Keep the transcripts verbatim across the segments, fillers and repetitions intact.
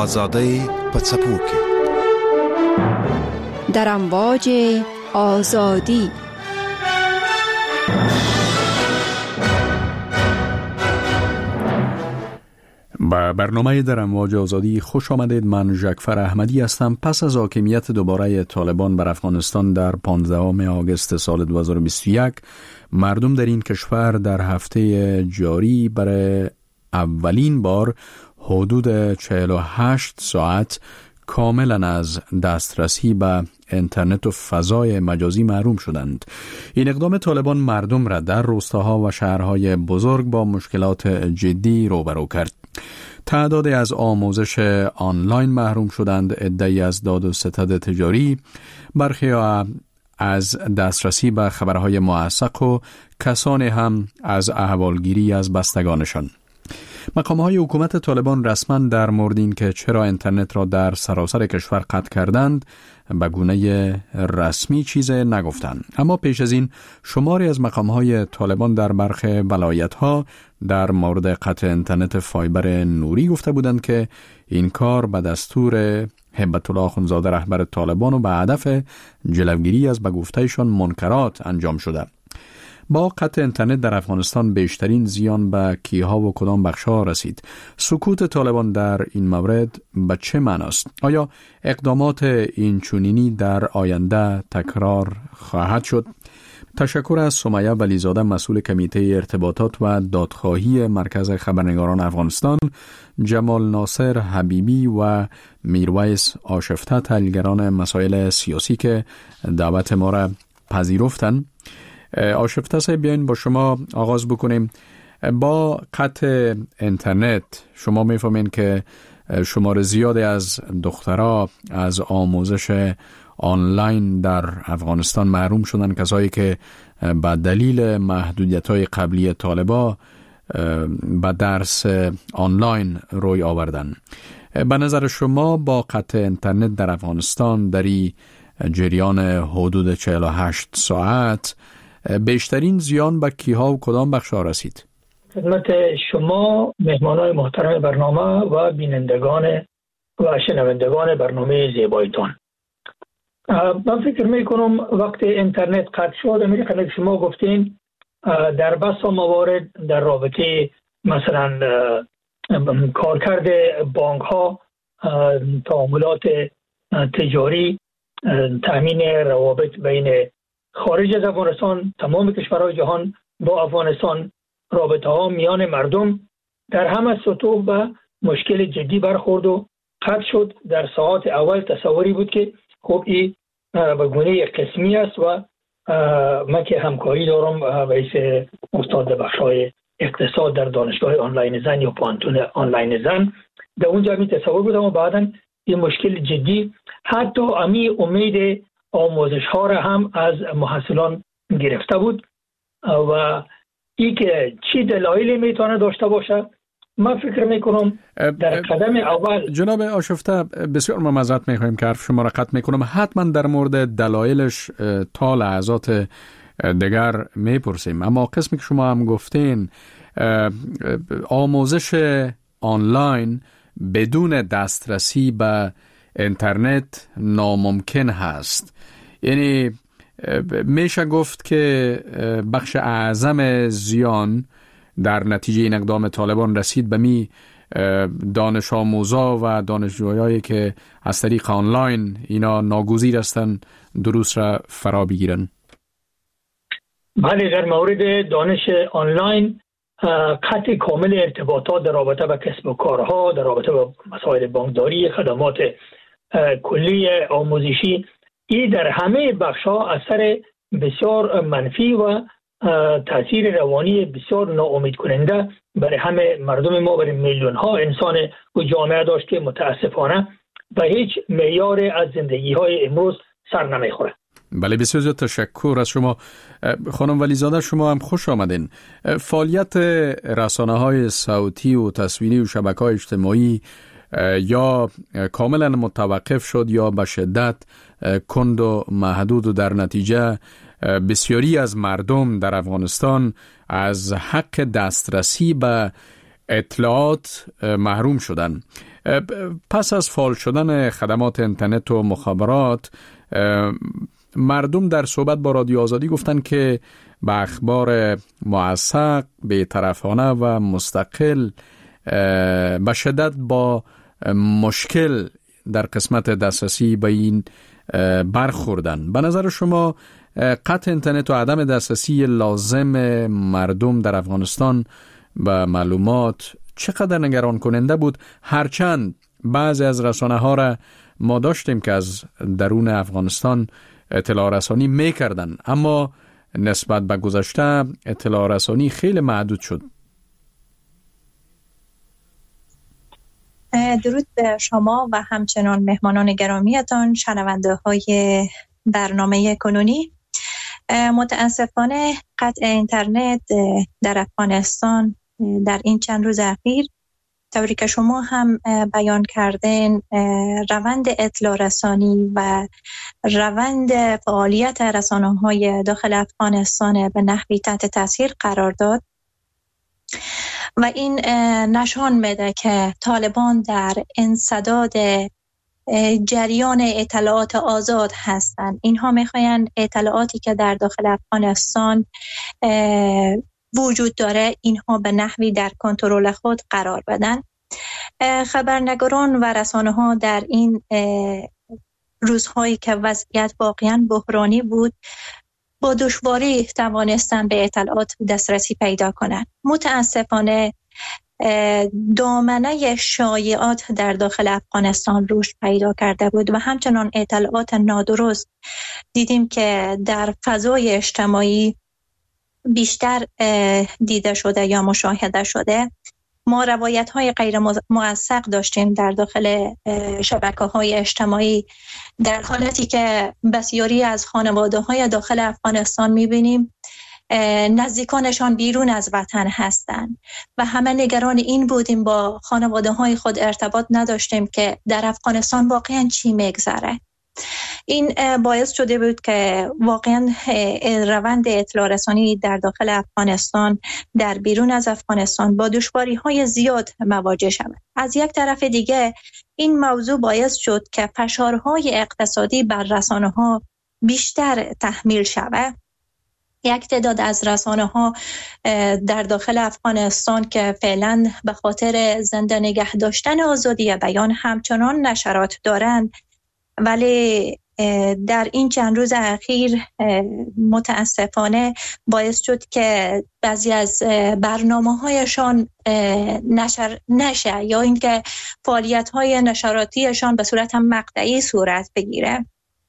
آزادی پڅپوکي در امواج آزادی. با برنامه در امواج آزادی خوش آمدید. من ژکفر احمدی هستم. پس از حاکمیت دوباره طالبان بر افغانستان در پانزدهم آگوست سال دو هزار و بیست و یک، مردم در این کشور در هفته جاری برای اولین بار حدود چهل و هشت ساعت کاملا از دسترسی به اینترنت و فضای مجازی محروم شدند. این اقدام طالبان مردم را در روستاها و شهرهای بزرگ با مشکلات جدی روبرو کرد. تعدادی از آموزش آنلاین محروم شدند، عده‌ای از داد و ستد تجاری، برخی از دسترسی به خبرهای موثق و کسانی هم از احوالگیری از بستگانشان. مقام‌های حکومت طالبان رسما در مورد این که چرا اینترنت را در سراسر کشور قطع کردند به گونه رسمی چیز نگفتند، اما پیش از این شماری از مقام‌های طالبان در برخی ولایت‌ها در مورد قطع اینترنت فایبر نوری گفته بودند که این کار به دستور هیبت الله اخوندزاده رهبر طالبان و به هدف جلوگیری از به گفته‌شان منکرات انجام شده. با قطع اینترنت در افغانستان بیشترین زیان به کیها و کدام بخش‌ها رسید؟ سکوت طالبان در این مورد به چه معناست؟ آیا اقدامات این چنینی در آینده تکرار خواهد شد؟ تشکر از سمیه ولیزاده، مسئول کمیته ارتباطات و دادخواهی مرکز خبرنگاران افغانستان، جمال ناصر حبیبی و میرویس آشفته، تحلیلگران مسائل سیاسی که دعوت ما را پذیرفتند. آشفته صاحب، بیاین با شما آغاز بکنیم. با قطع اینترنت شما میفهمین که شمار زیادی از دخترها از آموزش آنلاین در افغانستان محروم شدن، کسایی که به دلیل محدودیت‌های قبلی طالبا به درس آنلاین روی آوردن. به نظر شما با قطع اینترنت در افغانستان در این جریان حدود چهل و هشت ساعت بیشترین زیان به کیها و کدام بخش‌ها رسید؟ خدمت شما مهمانان محترم برنامه و بینندگان و شنوندگان برنامه زیبایتان، من فکر میکنم وقتی اینترنت قطع شد، همین شما گفتین، در بسا موارد در رابطه مثلا کارکرد بانک ها، تعاملات تجاری، تامین روابط بین خارج از افغانستان، تمام کشورهای جهان با افغانستان، رابطه ها میان مردم در همه سطوح به مشکل جدی برخورد و قطع شد. در ساعات اول تصوری بود که خب این به گونه قسمی است و من که همکاری دارم به حیث استاد بخش‌های اقتصاد در دانشگاه آنلاین زن یا پانتون آنلاین زن، در اونجا می تصور بودم و بعداً این مشکل جدی حتی امی امید آموزش ها را هم از محصلان گرفته بود و این که چی دلایلی میتونه داشته باشه، من فکر میکنم در قدم اول. جناب آشفته، بسیار معذرت میخوایم که حرف شما را قطع میکنم، حتما در مورد دلایلش تا لحظات دیگر میپرسیم، اما قسمی که شما هم گفتین آموزش آنلاین بدون دسترسی به اینترنت ناممکن هست، یعنی میشه گفت که بخش اعظم زیان در نتیجه این اقدام طالبان رسید به می دانش آموزا و دانشجویایی که از طریق آنلاین اینا ناگزیر هستن دروس را فرا بگیرن. بله، در مورد دانش آنلاین قطع کامل ارتباطات در رابطه با کسب و کارها، در رابطه با مسائل بانکداری، خدمات کلی آموزشی، این در همه بخش‌ها اثر بسیار منفی و تاثیر روانی بسیار ناامید کننده برای همه مردم ما، برای میلیون ها انسان و جامعه داشت که متاسفانه به هیچ معیار از زندگی های امروز سر نمیخوره. بله، بسیار زیاد تشکر از شما. خانم ولیزاده، شما هم خوش آمدین. فعالیت رسانه های صوتی و تصویری و شبکه های اجتماعی یا کاملا متوقف شد یا به شدت کند و محدود و در نتیجه بسیاری از مردم در افغانستان از حق دسترسی به اطلاعات محروم شدن. پس از فعال شدن خدمات اینترنت و مخابرات، مردم در صحبت با رادیو آزادی گفتن که به اخبار موثق، بی‌طرفانه و مستقل به شدت با مشکل در قسمت دسترسی به این برخوردن. به نظر شما قطع اینترنت و عدم دسترسی لازم مردم در افغانستان به معلومات چقدر نگران کننده بود؟ هرچند بعضی از رسانه ها را ما داشتیم که از درون افغانستان اطلاع رسانی میکردن، اما نسبت به گذشته اطلاع رسانی خیلی محدود شد. درود به شما و همچنان مهمانان گرامیتان، شنونده های برنامه کنونی. متاسفانه قطع اینترنت در افغانستان در این چند روز اخیر، طوری که شما هم بیان کردین، روند اطلاع رسانی و روند فعالیت رسانه‌های داخل افغانستان به نحوی تحت تاثیر قرار داد و این نشان میده که طالبان در انسداد جریان اطلاعات آزاد هستند. اینها میخواین اطلاعاتی که در داخل افغانستان وجود داره اینها به نحوی در کنترل خود قرار بدن. خبرنگاران و رسانه ها در این روزهایی که وضعیت واقعا بحرانی بود با دشواری توانستن به اطلاعات دسترسی پیدا کنند. متاسفانه دامنه شایعات در داخل افغانستان رشد پیدا کرده بود و همچنان اطلاعات نادرست دیدیم که در فضای اجتماعی بیشتر دیده شده یا مشاهده شده. ما روایت های غیر موثق داشتیم در داخل شبکه های اجتماعی، در حالتی که بسیاری از خانواده های داخل افغانستان میبینیم نزدیکانشان بیرون از وطن هستند و همه نگران این بودیم با خانواده های خود ارتباط نداشتیم که در افغانستان واقعا چی میگذره. این باعث شده بود که واقعا روند اطلاع رسانی در داخل افغانستان در بیرون از افغانستان با دشواری های زیاد مواجه شود. از یک طرف دیگه این موضوع باعث شد که فشارهای اقتصادی بر رسانه ها بیشتر تحمیل شود. یک تعداد از رسانه ها در داخل افغانستان که فعلا به خاطر زنده نگه داشتن آزادی بیان همچنان نشرات دارند، ولی در این چند روز اخیر متاسفانه باعث شد که بعضی از برنامه‌هایشان نشر نشه یا اینکه فعالیت‌های نشراتیشان به صورت مقطعی صورت بگیره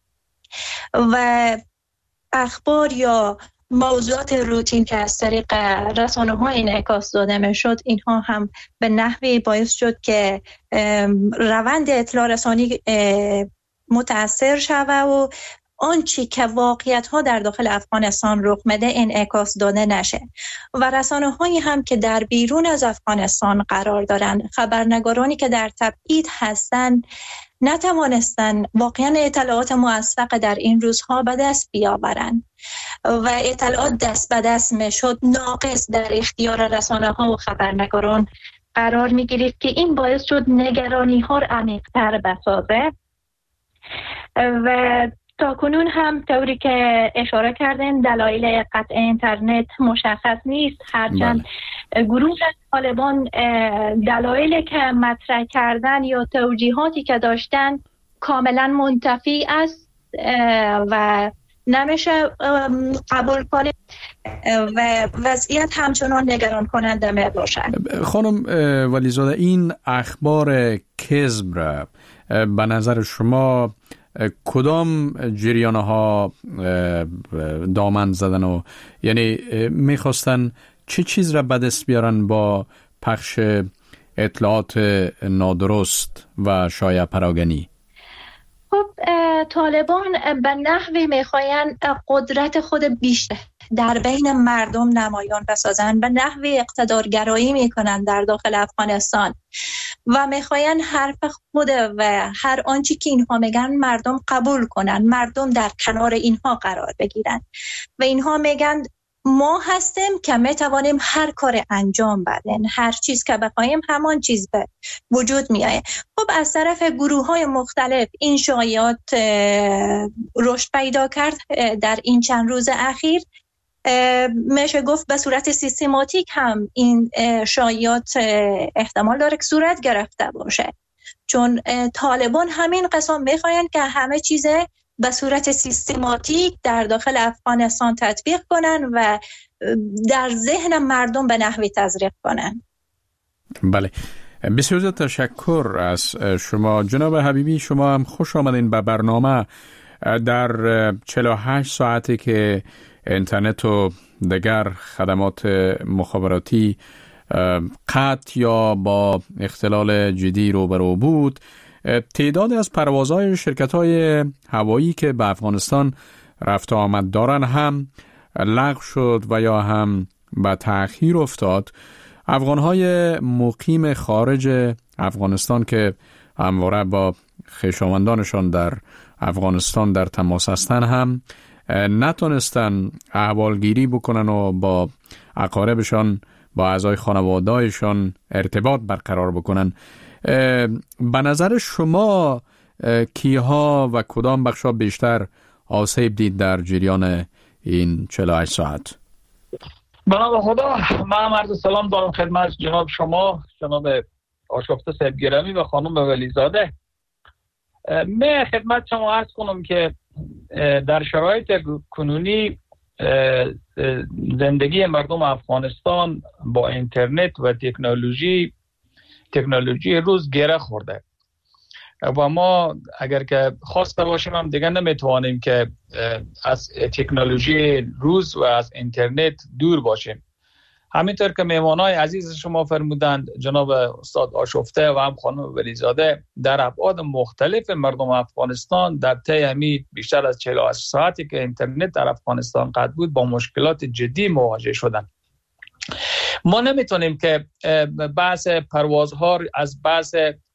و اخبار یا موضوعات روتین که از طریق رسانه‌ها انعکاس داده می‌شد، اینها هم به نحوی باعث شد که روند اطلاع رسانی متأثر شوه و آنچه که واقعیت ها در داخل افغانستان رخ میده انعکاس داده نشه و رسانه هایی هم که در بیرون از افغانستان قرار دارند، خبرنگارانی که در تبعید هستند، نتوانستن واقعا اطلاعات موثق در این روزها به دست بیاورند و اطلاعات دست به دست میشد ناقص در اختیار رسانه ها و خبرنگاران قرار می گرفت که این باعث شد نگرانی ها را عمیق‌تر بسازه و تا کنون هم طوری که اشاره کردن دلایل قطع اینترنت مشخص نیست، هرچند گروه طالبان دلایلی که مطرح کردن یا توجیهاتی که داشتن کاملا منتفی است و نمیشه قبول کنیم و وضعیت همچنان نگران کننده می باشد. خانم ولیزاده، این اخبار کذب را به نظر شما کدام جریانه ها دامن زدن و یعنی میخواستن چه چیز را به دست بیارن با پخش اطلاعات نادرست و شایع پراگنی؟ خب طالبان به نحوی میخواین قدرت خود بیشتر در بین مردم نمایان بسازن، به نحوی اقتدارگرایی میکنن در داخل افغانستان و میخواین حرف خود و هر آنچه که اینها میگن مردم قبول کنن، مردم در کنار اینها قرار بگیرن و اینها میگن ما هستیم که می توانیم هر کار انجام بدیم، هر چیز که بخوایم همان چیز به وجود می آید. خب از طرف گروه های مختلف این شایعات رشد پیدا کرد در این چند روز اخیر. میشه گفت به صورت سیستماتیک هم این شایعات احتمال داره که صورت گرفته باشه، چون طالبان همین قسم میخواین که همه چیز به صورت سیستماتیک در داخل افغانستان تطبیق کنن و در ذهن مردم به نحوی تزریق کنن. بله، بسیار زیاد تشکر از شما جناب حبیبی. شما هم خوش آمدین به برنامه. در چهل و هشت ساعتی که اینترنت و دیگر خدمات مخابراتی قطع یا با اختلال جدی روبرو بود، تعداد از پروازهای شرکت‌های هوایی که به افغانستان رفت آمد دارن هم لغو شد و یا هم به تأخیر افتاد. افغان‌های مقیم خارج افغانستان که همواره با خویشاوندانشان در افغانستان در تماس هستن هم نتونستن احوالگیری بکنن و با اقاربشان، با اعضای خانواده‌شان ارتباط برقرار بکنن. به نظر شما کیها و کدام بخشا بیشتر آسیب دید در جریان این چهل و هشت ساعت؟ بنابرای خدا، من عرض سلام دارم خدمت جناب شما، جناب آشفته صاحب گرامی و خانم ولیزاده. من خدمت شما عرض کنم که در شرایط کنونی زندگی مردم افغانستان با اینترنت و تکنولوژی تکنولوژی روز گره خورده و ما اگر که خواسته باشیم هم دیگه نمیتوانیم که از تکنولوژی روز و از اینترنت دور باشیم. همینطور که مهمانای عزیز شما فرمودند، جناب استاد آشفته و هم خانم ولیزاده، در ابعاد مختلف مردم افغانستان در طی همین بیشتر از چهل و هشت ساعتی که اینترنت در افغانستان قطع بود با مشکلات جدی مواجه شدند. ما نمیتونیم که بحث پروازها از بحث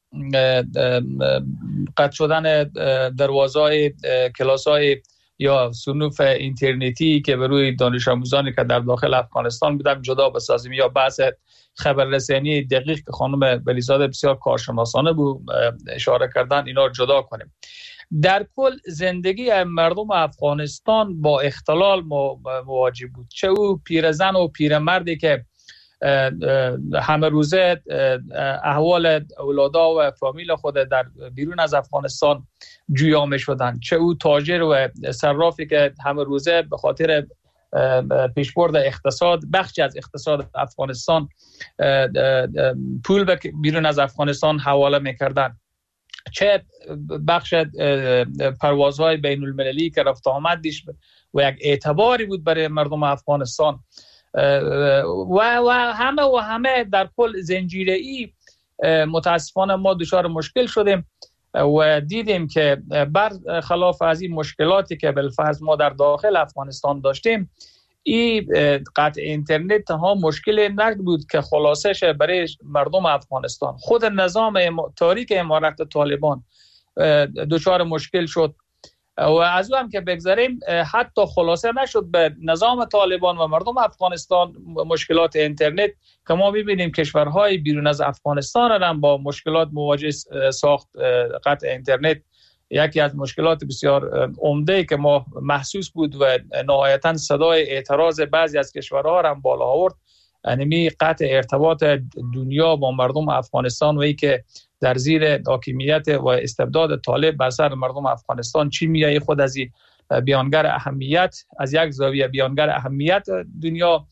قطع شدن دروازهای کلاس‌های یا صنوف اینترنتی که به روی دانش آموزانی که در داخل افغانستان بودن جدا بسازیم، یا بحث خبررسانی دقیق که خانم ولیزاده بسیار کارشناسانه بود اشاره کردن، اینا رو جدا کنیم. در کل زندگی مردم افغانستان با اختلال مواجه بود، چه او پیرزن و پیرمردی که همه روزه احوال اولادا و فامیل خود در بیرون از افغانستان جویا می شدند، چه او تاجر و صرافی که همه روزه به خاطر پیشبرد اقتصاد، بخشی از اقتصاد افغانستان پول به بیرون از افغانستان حواله می کردند، چه بخش پروازهای بین المللی که رفت آمد دیش و یک اعتباری بود برای مردم افغانستان و و همه و همه در کل زنجیره ای متاسفانه ما دچار مشکل شدیم و دیدیم که برخلاف از این مشکلاتی که بالفرض ما در داخل افغانستان داشتیم، این قطع اینترنت ها مشکل نبود که خلاصش برای مردم افغانستان. خود نظام تاریک امارت طالبان دچار مشکل شد و از او هم که بگذاریم حتی خلاصه نشد به نظام طالبان و مردم افغانستان مشکلات اینترنت که ما ببینیم کشورهای بیرون از افغانستان هم با مشکلات مواجه ساخت قطع اینترنت. یکی از مشکلات بسیار عمده که ما محسوس بود و نهایتاً صدای اعتراض بعضی از کشورها هم بالا آورد، یعنی قطع ارتباط دنیا با مردم افغانستان و ای که در زیر حاکمیت و استبداد طالب بر سر مردم افغانستان چی میایه خود از این بیانگر اهمیت، از یک زاویه بیانگر اهمیت دنیا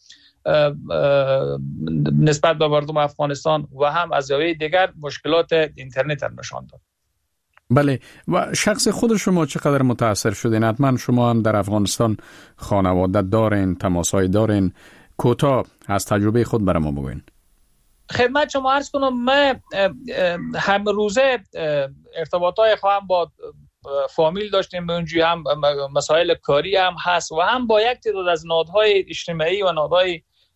نسبت به مردم افغانستان و هم از زاویه دیگر مشکلات اینترنت هم نشان داد. بله، و شخص خود شما چقدر متاثر شدین؟ حتما شما هم در افغانستان خانواده دارین، تماس‌های دارین، کوتاه از تجربه خود برای ما بگوین. خدمت شما عرض کنم، من هم روزه ارتباطای خواهم با فامیل داشتیم، اونجوری هم مسائل کاری هم هست و هم با یک تعداد از نهادهای اجتماعی و نهادهای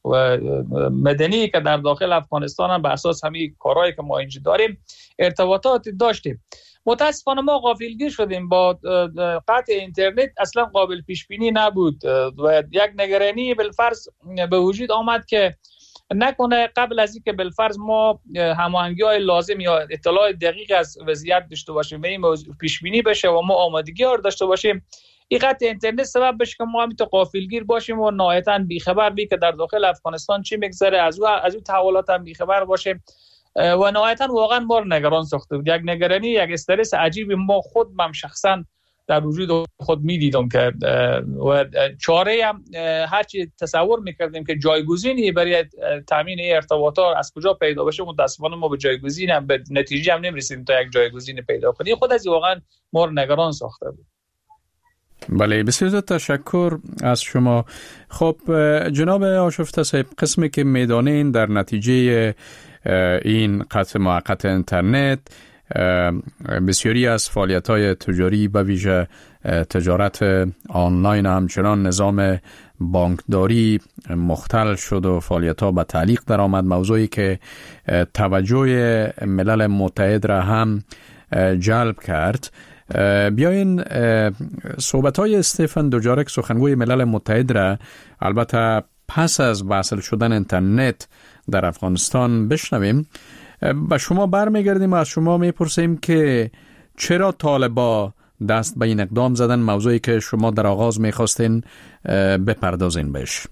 و مدنی که در داخل افغانستان هم به اساس همین کارهایی که ما اینجا داریم ارتباطات داشتیم. متاسفانه ما غافلگیر شدیم، با قطع اینترنت اصلا قابل پیش بینی نبود و یک نگرانی بالفرض به وجود آمد که نکنه قبل از اینکه بالفرض ما هماهنگی‌های لازم یا اطلاع دقیق از وضعیت داشته باشیم و این موضوع پیش بینی بشه و ما آمادگی ها داشته باشیم، این قطع اینترنت سبب بشه که ما همینطور غافلگیر باشیم و نهایتاً بیخبر بی که در داخل افغانستان چی میگذره، از او از اون تحولات هم بیخبر باشیم و نهایتاً واقعا ما رو نگران ساخته بود. یک نگرانی، یک استرس عجیبی ما خود من شخصاً در وجود خود میدیدم که و چاره هم هرچی تصور میکردیم که جایگزینی برای تامین ارتباطات از کجا پیدا بشه، متاسفانه ما به جایگزین هم به نتیجه هم نمیرسیدیم تا یک جایگزین پیدا کنیم. خود از واقعا ما رو نگران ساخته بود. بله، بسیار تشکر از شما. خب جناب آشفته صاحب، قسمی که میدانین در نتیجه این قطع موقت اینترنت بسیاری از فعالیت‌های تجاری به ویژه تجارت آنلاین همچنان نظام بانکداری مختل شد و فعالیت‌ها به تعلیق در آمد، موضوعی که توجه ملل متحد را هم جلب کرد. بیاین صحبت‌های استفان دوجارک سخنگوی ملل متحد را البته پس از وصل شدن اینترنت در افغانستان بشنویم. با شما برمیگردیم و از شما میپرسیم که چرا طالبا دست به این اقدام زدن، موضوعی که شما در آغاز میخواستین بپردازین بهش.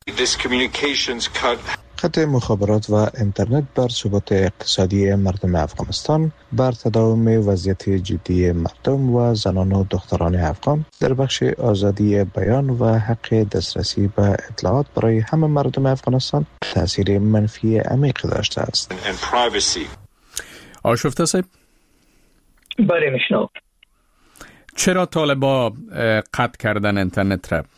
قطع مخابرات و اینترنت بر ثبات اقتصادی مردم افغانستان، بر تداوم وضعیت جدی مردم و زنان و دختران افغان در بخش آزادی بیان و حق دسترسی به اطلاعات برای همه مردم افغانستان تأثیر منفی عمیق داشته است. آشفته صاحب، بله میشنو. چرا طالبا قطع کردن اینترنت را؟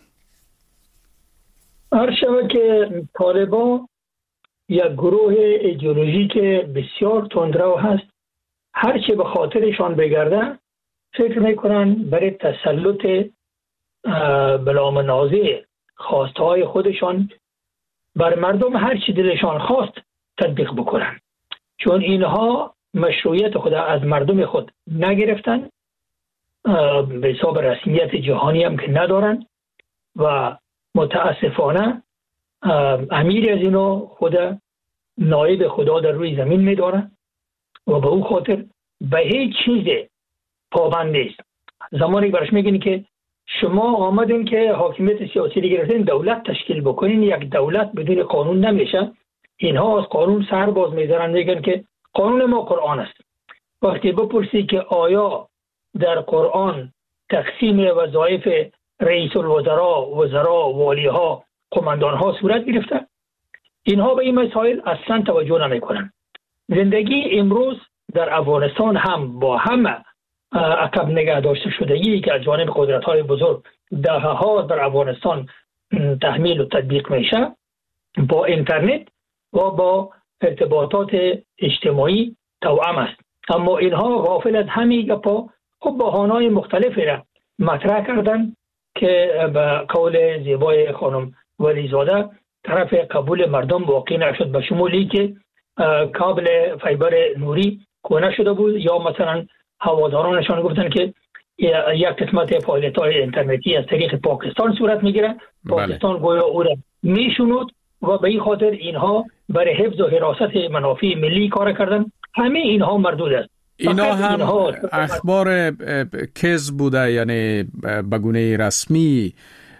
هر شبه که طالبا یک گروه ایدئولوژیک بسیار تندرو هست، هر چه به خاطرشان بگرده فکر میکنن برای تسلط بلا منازع خواسته های خودشان بر مردم هر چی دلشان خواست تطبیق بکنن، چون اینها مشروعیت خود از مردم خود نگرفتن، به حساب رسمیت جهانی هم که ندارن و متاسفانه امیر از اینو خود نایب خدا در روی زمین می‌دارن و به او خاطر به هیچ چیز پابند نیست. زمانی برش میگین که شما آمدین که حاکمیت سیاسی گرفتین، دولت تشکیل بکنین، یک دولت بدون قانون نمیشه. اینها از قانون سر باز می‌دارن، میگن که قانون ما قرآن است. وقتی بپرسی که آیا در قرآن تقسیم وظایف رئیس الوزراء، وزراء، والیها، قماندانها صورت گرفته، اینها به این مسائل اصلا توجه نمی کنن. زندگی امروز در افغانستان هم با همه عقب نگه داشته شدگی که از جانب قدرت‌های بزرگ دهه‌ها در افغانستان تحمیل و تطبیق میشه، با اینترنت و با ارتباطات اجتماعی توأم است. اما اینها غافل از همین گپا خب بهانه‌های مختلفی را مطرح کردن که به قول زیبای خانم ولیزاده طرف قبول مردم واقع نشد، به شمولی که کابل فیبر نوری کهنه شده بود، یا مثلا هوادارانشان گفتن که یک قسمت فعالیت‌های اینترنتی از طریق پاکستان صورت میگیره، پاکستان بله. گویا او را میشنود و به این خاطر اینها برای حفظ و حراست منافع ملی کار کردن. همه اینها مردود است. اینا هم اخبار کذب بوده، یعنی به گونه رسمی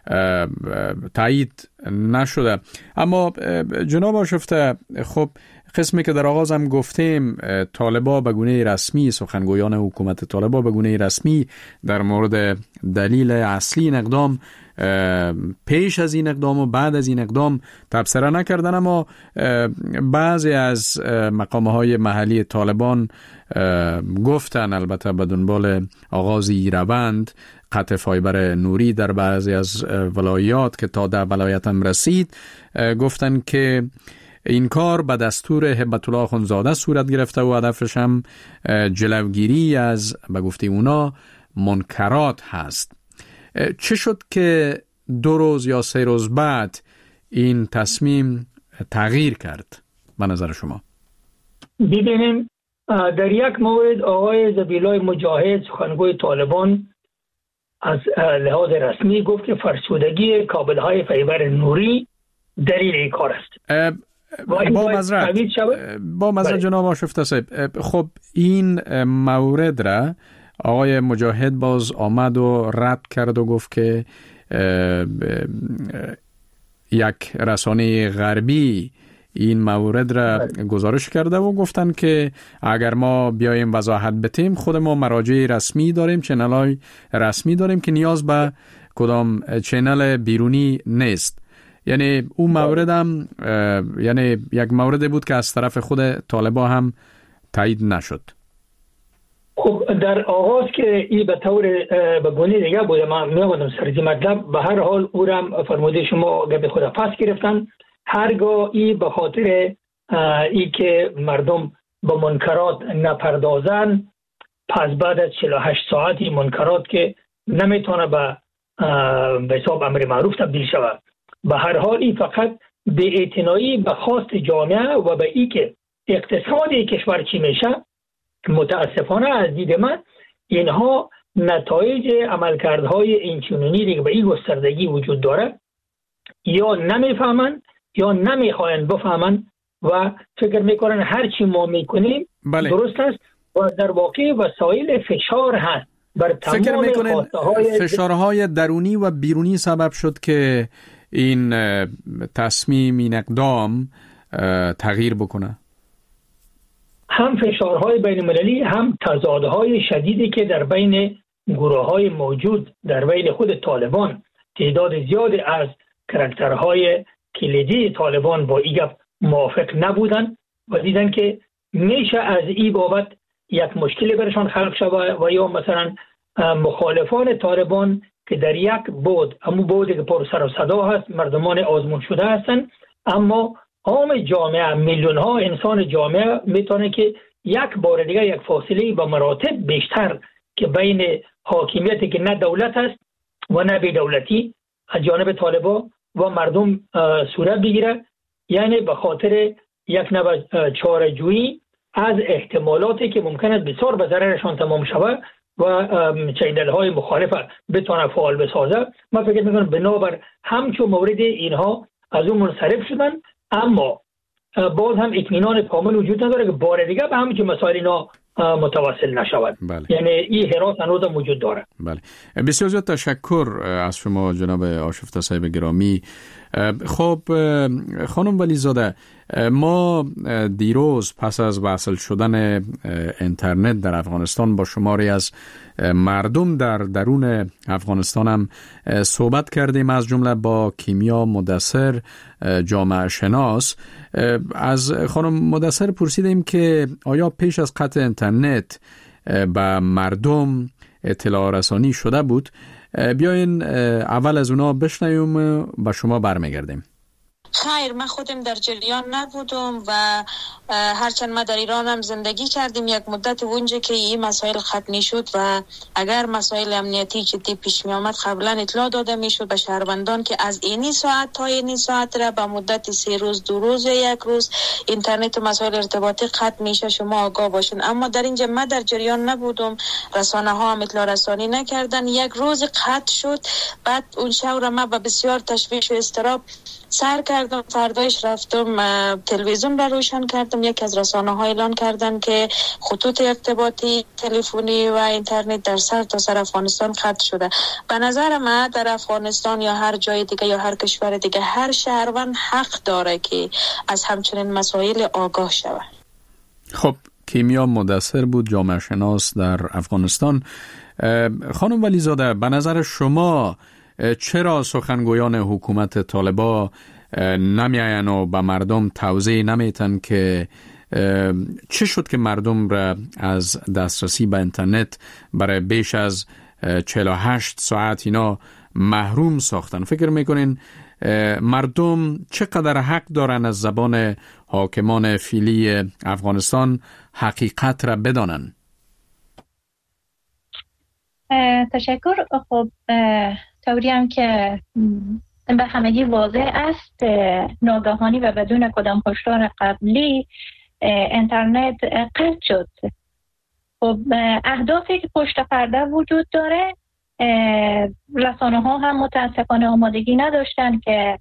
تایید نشده. اما جناب آشفته، خب قسمی که در آغاز هم گفتیم، طالبا به گونه رسمی، سخنگویان حکومت طالبا به گونه رسمی در مورد دلیل اصلی این اقدام پیش از این اقدام و بعد از این اقدام تبصره نکردن، اما بعضی از مقامهای محلی طالبان گفتن، البته به دنبال آغاز روند قطع فایبر نوری در بعضی از ولایات که تا در ولایت هم رسید، گفتن که این کار به دستور هبت الله اخوندزاده صورت گرفته و هدفش هم جلوگیری از به گفته اونا منکرات هست. چه شد که دو روز یا سه روز بعد این تصمیم تغییر کرد به نظر شما؟ ببینیم در یک مورد آقای ذبیح الله مجاهد سخنگوی طالبان از لحاظ رسمی گفت که فرسودگی کابل‌های فیبر نوری دلیل این کار است. با مذرت با مذرت جناب آشفته صاحب، خب این مورد را آقای مجاهد باز آمد و رد کرد و گفت که یک رسانه غربی این مورد را گزارش کرده و گفتن که اگر ما بیایم وضاحت بدیم، خود ما مراجع رسمی داریم، چنل‌های رسمی داریم که نیاز به کدام چنل بیرونی نیست. یعنی اون مورد هم یعنی یک مورد بود که از طرف خود طالبا هم تایید نشد. خب در آغاز که این به طور به گونه دیگه بوده، من می‌آمدم سر مطلب، به هر حال او را فرموده شما به خود پس گرفتن. هرگاه ای به خاطر ای که مردم به منکرات نپردازن، پس بعد از چهل و هشت ساعتی منکرات که نمیتونه به به حساب امر معروف تبدیل شود، به هر حال ای فقط به اعتنایی به خواست جامعه و به ای که اقتصاد کشور چی میشه، متاسفانه از دید من اینها نتایج عملکردهای اینچنینی که به این گستردگی وجود داره یا نمیفهمن یا نمیخواین بفهمن و فکر میکنن هر چی ما میکنیم بله. درست است و در واقع وسایل فشار هست بر تمام فکر میکنین فشارهای درونی و بیرونی سبب شد که این تصمیم، این اقدام تغییر بکنه؟ هم فشارهای بین المللی، هم تضادهای شدیدی که در بین گروه‌های موجود در بین خود طالبان، تعداد زیادی از کاراکترهای کلیدی طالبان با این گپ موافق نبودن و دیدن که میشه از این بابت یک مشکلی برشان خلق شود و یا مثلا مخالفان طالبان که در یک بود، همون بودی که پر سر و صدا هست، مردمان آزمون شده هستن، اما عام جامعه، میلیون ها انسان جامعه میتونه که یک بار دیگه یک فاصله به مراتب بیشتر که بین حاکمیتی که نه دولت است و نه بی دولتی از جانب طالبا و مردم صورت بگیره، یعنی به خاطر یک نوع چاره‌جویی از احتمالاتی که ممکن است بسیار به ضررشان تمام شود و چینل های مخالف بتونه فعال بسازه. من فکر میکنم بنابر همچون مورد اینها از اون منصرف شدن، اما باز هم اطمینان کامل وجود نداره که بار دیگه به همین مسائل اینا متواصل نشود. بله. یعنی این حراس هنوز وجود داره. بله. بسیار زیاد تشکر از شما جناب آشفته صاحب گرامی. خب خانم ولیزاده، ما دیروز پس از وصل شدن اینترنت در افغانستان با شماری از مردم در درون افغانستان هم صحبت کردیم، از جمله با کیمیا مدثر، جامعه شناس. از خانم مدثر پرسیدیم که آیا پیش از قطع اینترنت به مردم اطلاع رسانی شده بود؟ بیاین اول از اونا بشنویم و شما برمیگردیم. خیر، من خودم در جریان نبودم و هرچند ما در ایران هم زندگی کردیم یک مدت اونجا که این مسائل ختم شد و اگر مسائل امنیتی جدی پیش می آمد قبلا اطلاع داده می شد به شهروندان که از اینی ساعت تا اینی ساعت را به مدت سه روز، دو روز یا یک روز اینترنت و مسائل ارتباطی ختم میشه، شما آگاه باشین. اما در اینجا من در جریان نبودم، رسانه ها هم اطلاع رسانی نکردن. یک روز قطع شد، بعد اون شب را من با بسیار تشویش و اضطراب سر کردم. فردایش رفتم تلویزیون را روشن کردم، یک از رسانه ها اعلان کردن که خطوط ارتباطی تلفنی و اینترنت در سر تا سر افغانستان قطع شده. به نظر من در افغانستان یا هر جای دیگه یا هر کشور دیگه هر شهروند حق داره که از همچنین مسائل آگاه شود. خب کیمیا مدثر بود، جامعه شناس در افغانستان. خانم ولیزاده، به نظر شما چرا سخنگویان حکومت طالبا نمیاین و به مردم توضیح نمیتن که چه شد که مردم را از دسترسی به اینترنت برای بیش از چهل و هشت ساعت اینا محروم ساختن؟ فکر میکنین مردم چقدر حق دارن از زبان حاکمان فعلی افغانستان حقیقت را بدانن؟ تشکر. خب طوری هم که به همگی واضح است ناگهانی و بدون کدام هشدار قبلی اینترنت قطع شد. خب اهدافی که پشت پرده وجود داره، رسانه ها هم متاسفانه آمادگی نداشتن که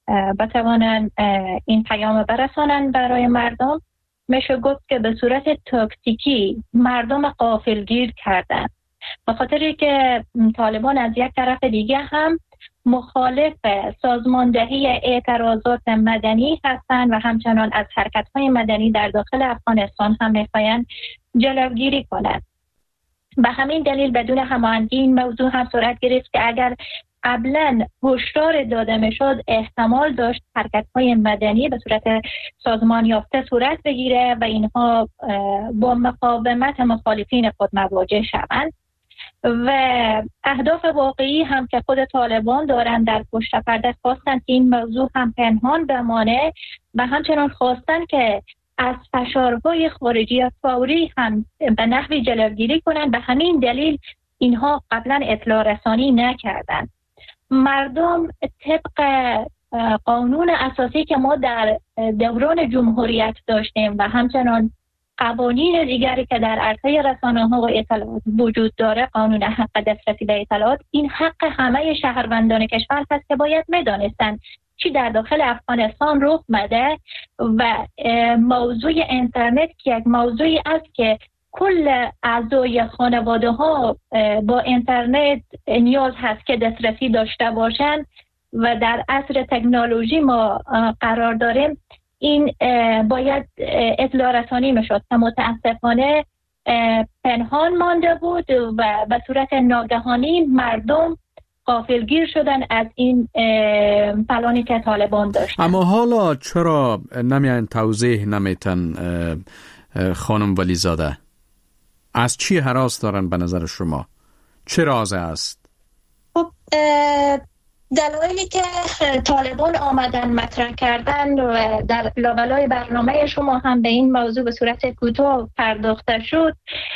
بتوانن این پیام برسانن برای مردم. میشه گفت که به صورت تاکتیکی مردم غافلگیر کردن، به خاطری که طالبان از یک طرف دیگه هم مخالف سازماندهی اعتراضات مدنی هستند و همچنان از حرکت‌های مدنی در داخل افغانستان هم می‌خواهند جلوگیری کنند. به همین دلیل بدون هماهنگی این موضوع هم صورت گرفت که اگر قبلا هشدار داده میشد احتمال داشت حرکت‌های مدنی به صورت سازمان یافته صورت بگیره و اینها با مقاومت مخالفین خود مواجه شوند. و اهداف واقعی هم که خود طالبان دارن در پشت پرده خواستن که این موضوع هم پنهان بمانه و همچنان خواستن که از فشارهای خارجی فوری هم به نحوی جلوگیری کنن. به همین دلیل اینها قبلا اطلاع رسانی نکردن. مردم طبق قانون اساسی که ما در دوران جمهوریت داشتیم و همچنان قوانین دیگری که در عرصه رسانه‌ها و اطلاعات وجود داره، قانون حق دسترسی به اطلاعات، این حق همه شهروندان کشور هست که باید می‌دانستند چی در داخل افغانستان رخ میده و موضوع اینترنت که یک موضوعی است که کل اعضای خانواده ها با اینترنت نیاز هست که دسترسی داشته باشند و در عصر تکنولوژی ما قرار داریم. این باید اطلاع رسانی میشد که متاسفانه پنهان مانده بود و به صورت ناگهانی مردم غافلگیر شدن از این پلانی که طالبان داشتن. اما حالا چرا نمیان توضیح نمیتن خانم ولیزاده؟ از چی هراس دارن به نظر شما؟ چه راز است؟ خب دلایلی که طالبان آمدن مطرح کردن و در لابلای برنامه شما هم به این موضوع به صورت کوتاه پرداخته شد،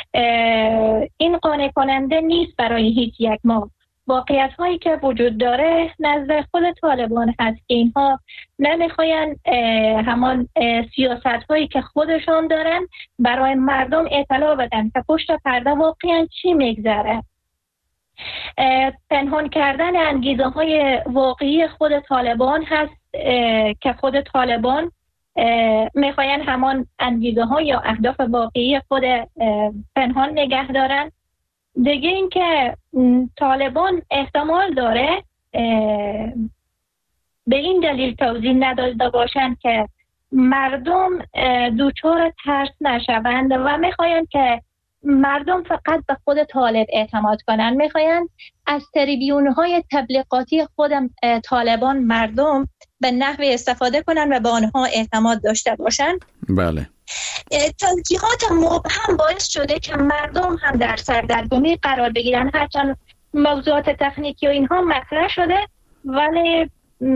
این قانع کننده نیست برای هیچ یک ما. واقعیت هایی که وجود داره نزد خود طالبان هست که اینها نمیخواین همان سیاست هایی که خودشان دارن برای مردم اطلاع بدن که پشت پرده واقعا چی میگذره. پنهان کردن انگیزه های واقعی خود طالبان هست که خود طالبان میخواین همان انگیزه ها یا اهداف واقعی خود پنهان نگه دارن. دیگه این که طالبان احتمال داره به این دلیل توضیح نداده باشند که مردم دوچار ترس نشوند و میخواین که مردم فقط به خود طالب اعتماد کنن. میخواین از تریبیون‌های تبلیغاتی خود طالبان مردم به نحوی استفاده کنن و به آنها اعتماد داشته باشن. بله. توجیهات مبهم باعث شده که مردم هم در سردرگمی قرار بگیرن، هرچند موضوعات تکنیکی و اینها مطرح شده ولی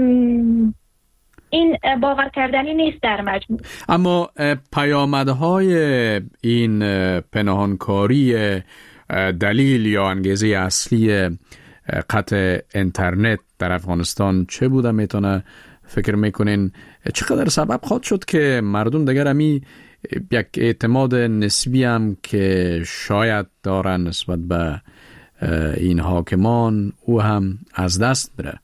این باور کردنی نیست در مجموع. اما پیامدهای این پنهانکاری دلیل یا انگیزه اصلی قطع اینترنت در افغانستان چه بوده میتونه فکر میکنین؟ چقدر سبب خواهد شد که مردم دیگر همی یک اعتماد نسبی هم که شاید دارن نسبت به این حاکمان او هم از دست بره؟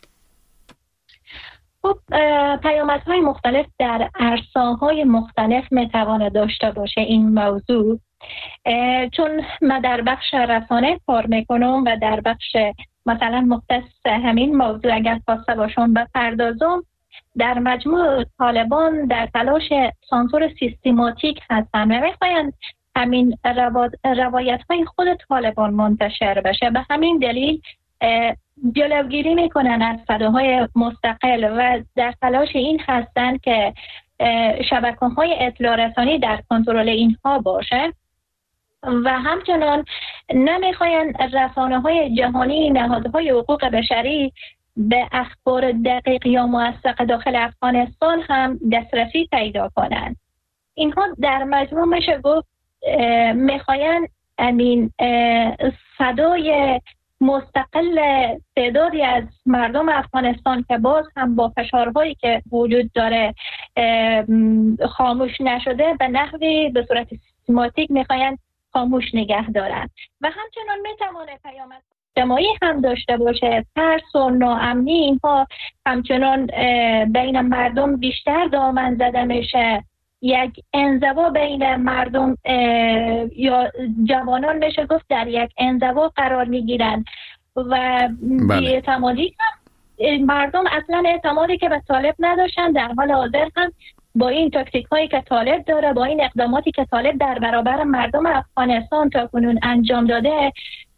خب پیامدهای مختلف در عرصه‌های مختلف میتوانه داشته باشه این موضوع. چون من در بخش رسانه کار میکنم و در بخش مثلا مختص همین موضوع اگر خواسته باشم بپردازم، در مجموع طالبان در تلاش سانسور سیستماتیک هستن و میخواین همین روایت های خود طالبان منتشر بشه. به همین دلیل جلوگیری میکنن از فضاهای مستقل و در تلاش این هستن که شبکه‌های اطلاع رسانی در کنترل اینها باشه و همچنان نمیخواین رسانه‌های جهانی، نهادهای حقوق بشری به اخبار دقیق یا موثق داخل افغانستان هم دسترسی پیدا کنند. اینها در مجموع میشه گفت میخواین امین صدای مستقل تعدادی از مردم افغانستان که باز هم با فشارهایی که وجود داره خاموش نشده به نحوی به صورت سیستماتیک میخواین خاموش نگه دارن و همچنان میتوانه پیامد اجتماعی هم داشته باشه. ترس و ناامنی اینها همچنان بین مردم بیشتر دامن زده میشه. یک انزوا بین مردم یا جوانان میشه گفت در یک انزوا قرار میگیرن و بی‌اعتمادی هم مردم اصلا اعتمادی که به طالب نداشتن در حال حاضر هم با این تاکتیک هایی که طالب داره، با این اقداماتی که طالب در برابر مردم افغانستان تا کنون انجام داده،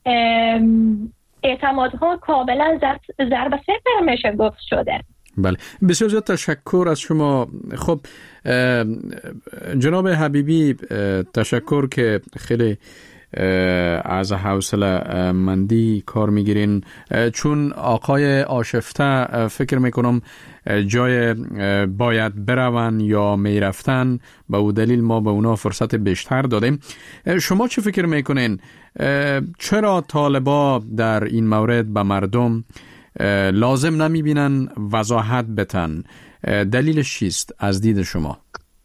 اعتمادها کاملا ضرب صفر میشه گفت شده. بله، بسیار زیاد تشکر از شما. خب جناب حبیبی، تشکر که خیلی از حوصله مندی کار میگیرین، چون آقای آشفته فکر میکنم جای باید برون یا میرفتن، به او دلیل ما به اونا فرصت بیشتر دادیم. شما چه فکر میکنین؟ چرا طالبا در این مورد به مردم لازم نمیبینن وضاحت بتن؟ دلیلش چیست از دید شما؟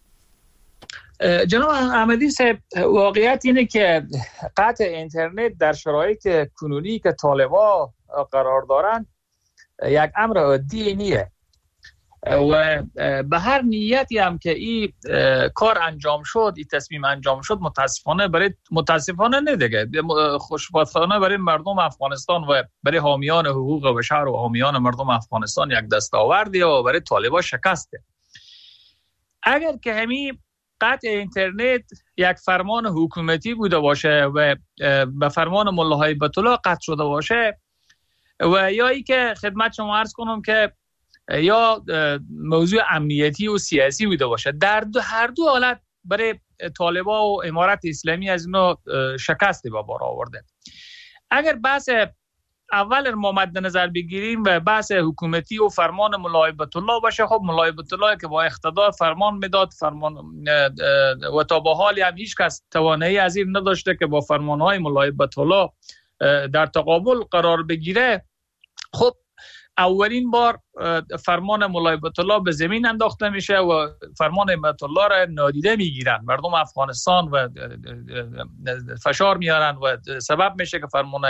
جناب احمدی صاحب، واقعیت اینه که قطع اینترنت در شرایط کنونی که طالبا قرار دارن یک امر عادی نیه و به هر نیتی هم که این کار انجام شد، این تصمیم انجام شد، متاسفانه برای متاسفانه نه دیگه، خوشبختانه برای مردم افغانستان و برای حامیان حقوق بشر و حامیان مردم افغانستان یک دستاوردی و برای طالبا شکسته. اگر که همین قطع اینترنت یک فرمان حکومتی بوده باشه و به فرمان ملا هیبت الله قطع شده باشه و یا ای که خدمت شما عرض کنم که یا موضوع امنیتی و سیاسی بوده باشه، در دو هر دو حالت برای طالبا و امارت اسلامی از اینا شکستی به بار آورده. اگر بحث اول ما مد نظر بگیریم و بحث حکومتی و فرمان ملا هیبت الله باشه، خب ملا هیبت الله که با اقتدار فرمان میداد، فرمان و تا به حال هم هیچ کس توانایی از این نداشته که با فرمانهای ملا هیبت الله در تقابل قرار بگیره. خب اولین بار فرمان ملا هیبت الله به زمین انداخته میشه و فرمان هیبت الله را نادیده میگیرن مردم افغانستان و فشار میارن و سبب میشه که فرمان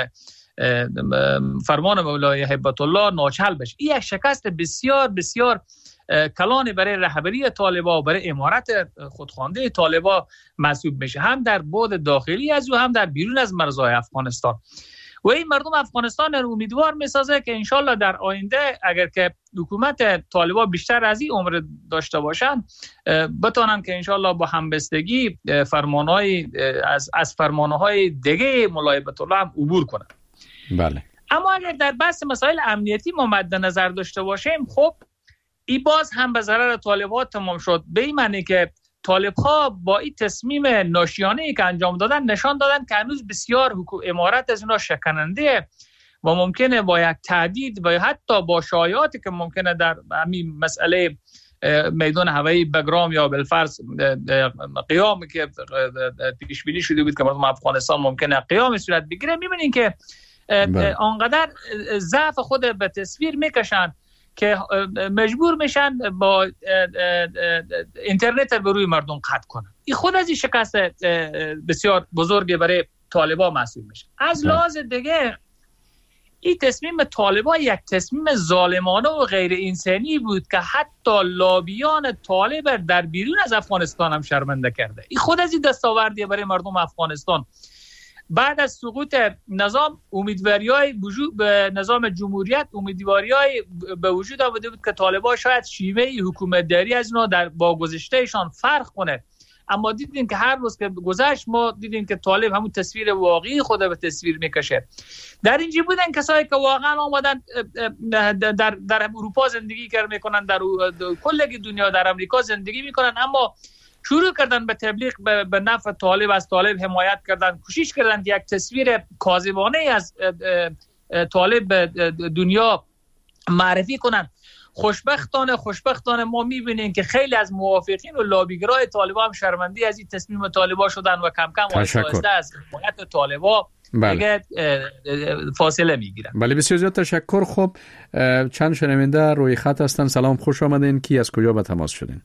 فرمان مولای هیبت الله ناچل بشه. این یک شکست بسیار بسیار کلان برای رهبری طالبا و برای امارت خودخوانده طالبا محسوب میشه، هم در بعد داخلی از و هم در بیرون از مرزهای افغانستان. و این مردم افغانستان رو امیدوار میسازه که انشالله در آینده اگر که حکومت طالبا بیشتر از این عمر داشته باشن بتونن که انشالله با همبستگی فرمانهای از از فرمانهای دیگه ملا هیبت الله هم عبور کنن. بله. اما اگر در بحث مسائل امنیتی ما مد نظر داشته باشیم، خب این باز هم به ضرر طالبان تمام شد، به این معنی که طالب‌ها با این تصمیم ناشیانه‌ای که انجام دادن نشان دادن که هنوز بسیار امارت از اونها شکننده و ممکنه با یک تهدید و حتی با شایعاتی که ممکنه در همین مسئله میدان هوایی بگرام یا بالفرض قیام که پیش بینی شده بود که مردم افغانستان ممکنه قیام صورت بگیره، می‌بینین که آنقدر ضعف خود به تصویر میکشن که مجبور میشن با اینترنت به روی مردم قطع کنن. این خود از این شکست بسیار بزرگی برای طالبان محسوب میشه. از لحاظ دیگه این تصمیم طالبان یک تصمیم ظالمانه و غیر انسانی بود که حتی لابیان طالب در بیرون از افغانستان هم شرمنده کرده. این خود از این دستاوردی برای مردم افغانستان. بعد از سقوط نظام امیدواری‌های وجود به نظام جمهوریت امیدواری‌های به وجود آمده بود که طالبان شاید شیوه حکومتداری از اونها در با گذشتهشان فرق کنه، اما دیدیم که هر روز که گذشت ما دیدیم که طالب همون تصویر واقعی خود به تصویر میکشه. در اینجا بودن کسایی که واقعا آمدن در در اروپا زندگی کردن میکنن، در کل دنیا در امریکا زندگی میکنن، اما شروع کردن به تبلیغ به نفع طالب، از طالب حمایت کردن، کوشش کردن یک تصویر کاذبانه از طالب به دنیا معرفی کنن. خوشبختانه خوشبختانه ما میبینیم که خیلی از موافقین و لابیگرای طالبان هم شرمنده از این تصمیم طالبان شدن و کم کم آهسته از حمایت طالبان بله. دیگه فاصله میگیرن. بله بسیار زیاد تشکر. خب چند شنونده روی خط هستن. سلام، خوش آمدین. کی از کجا به تماس شدین؟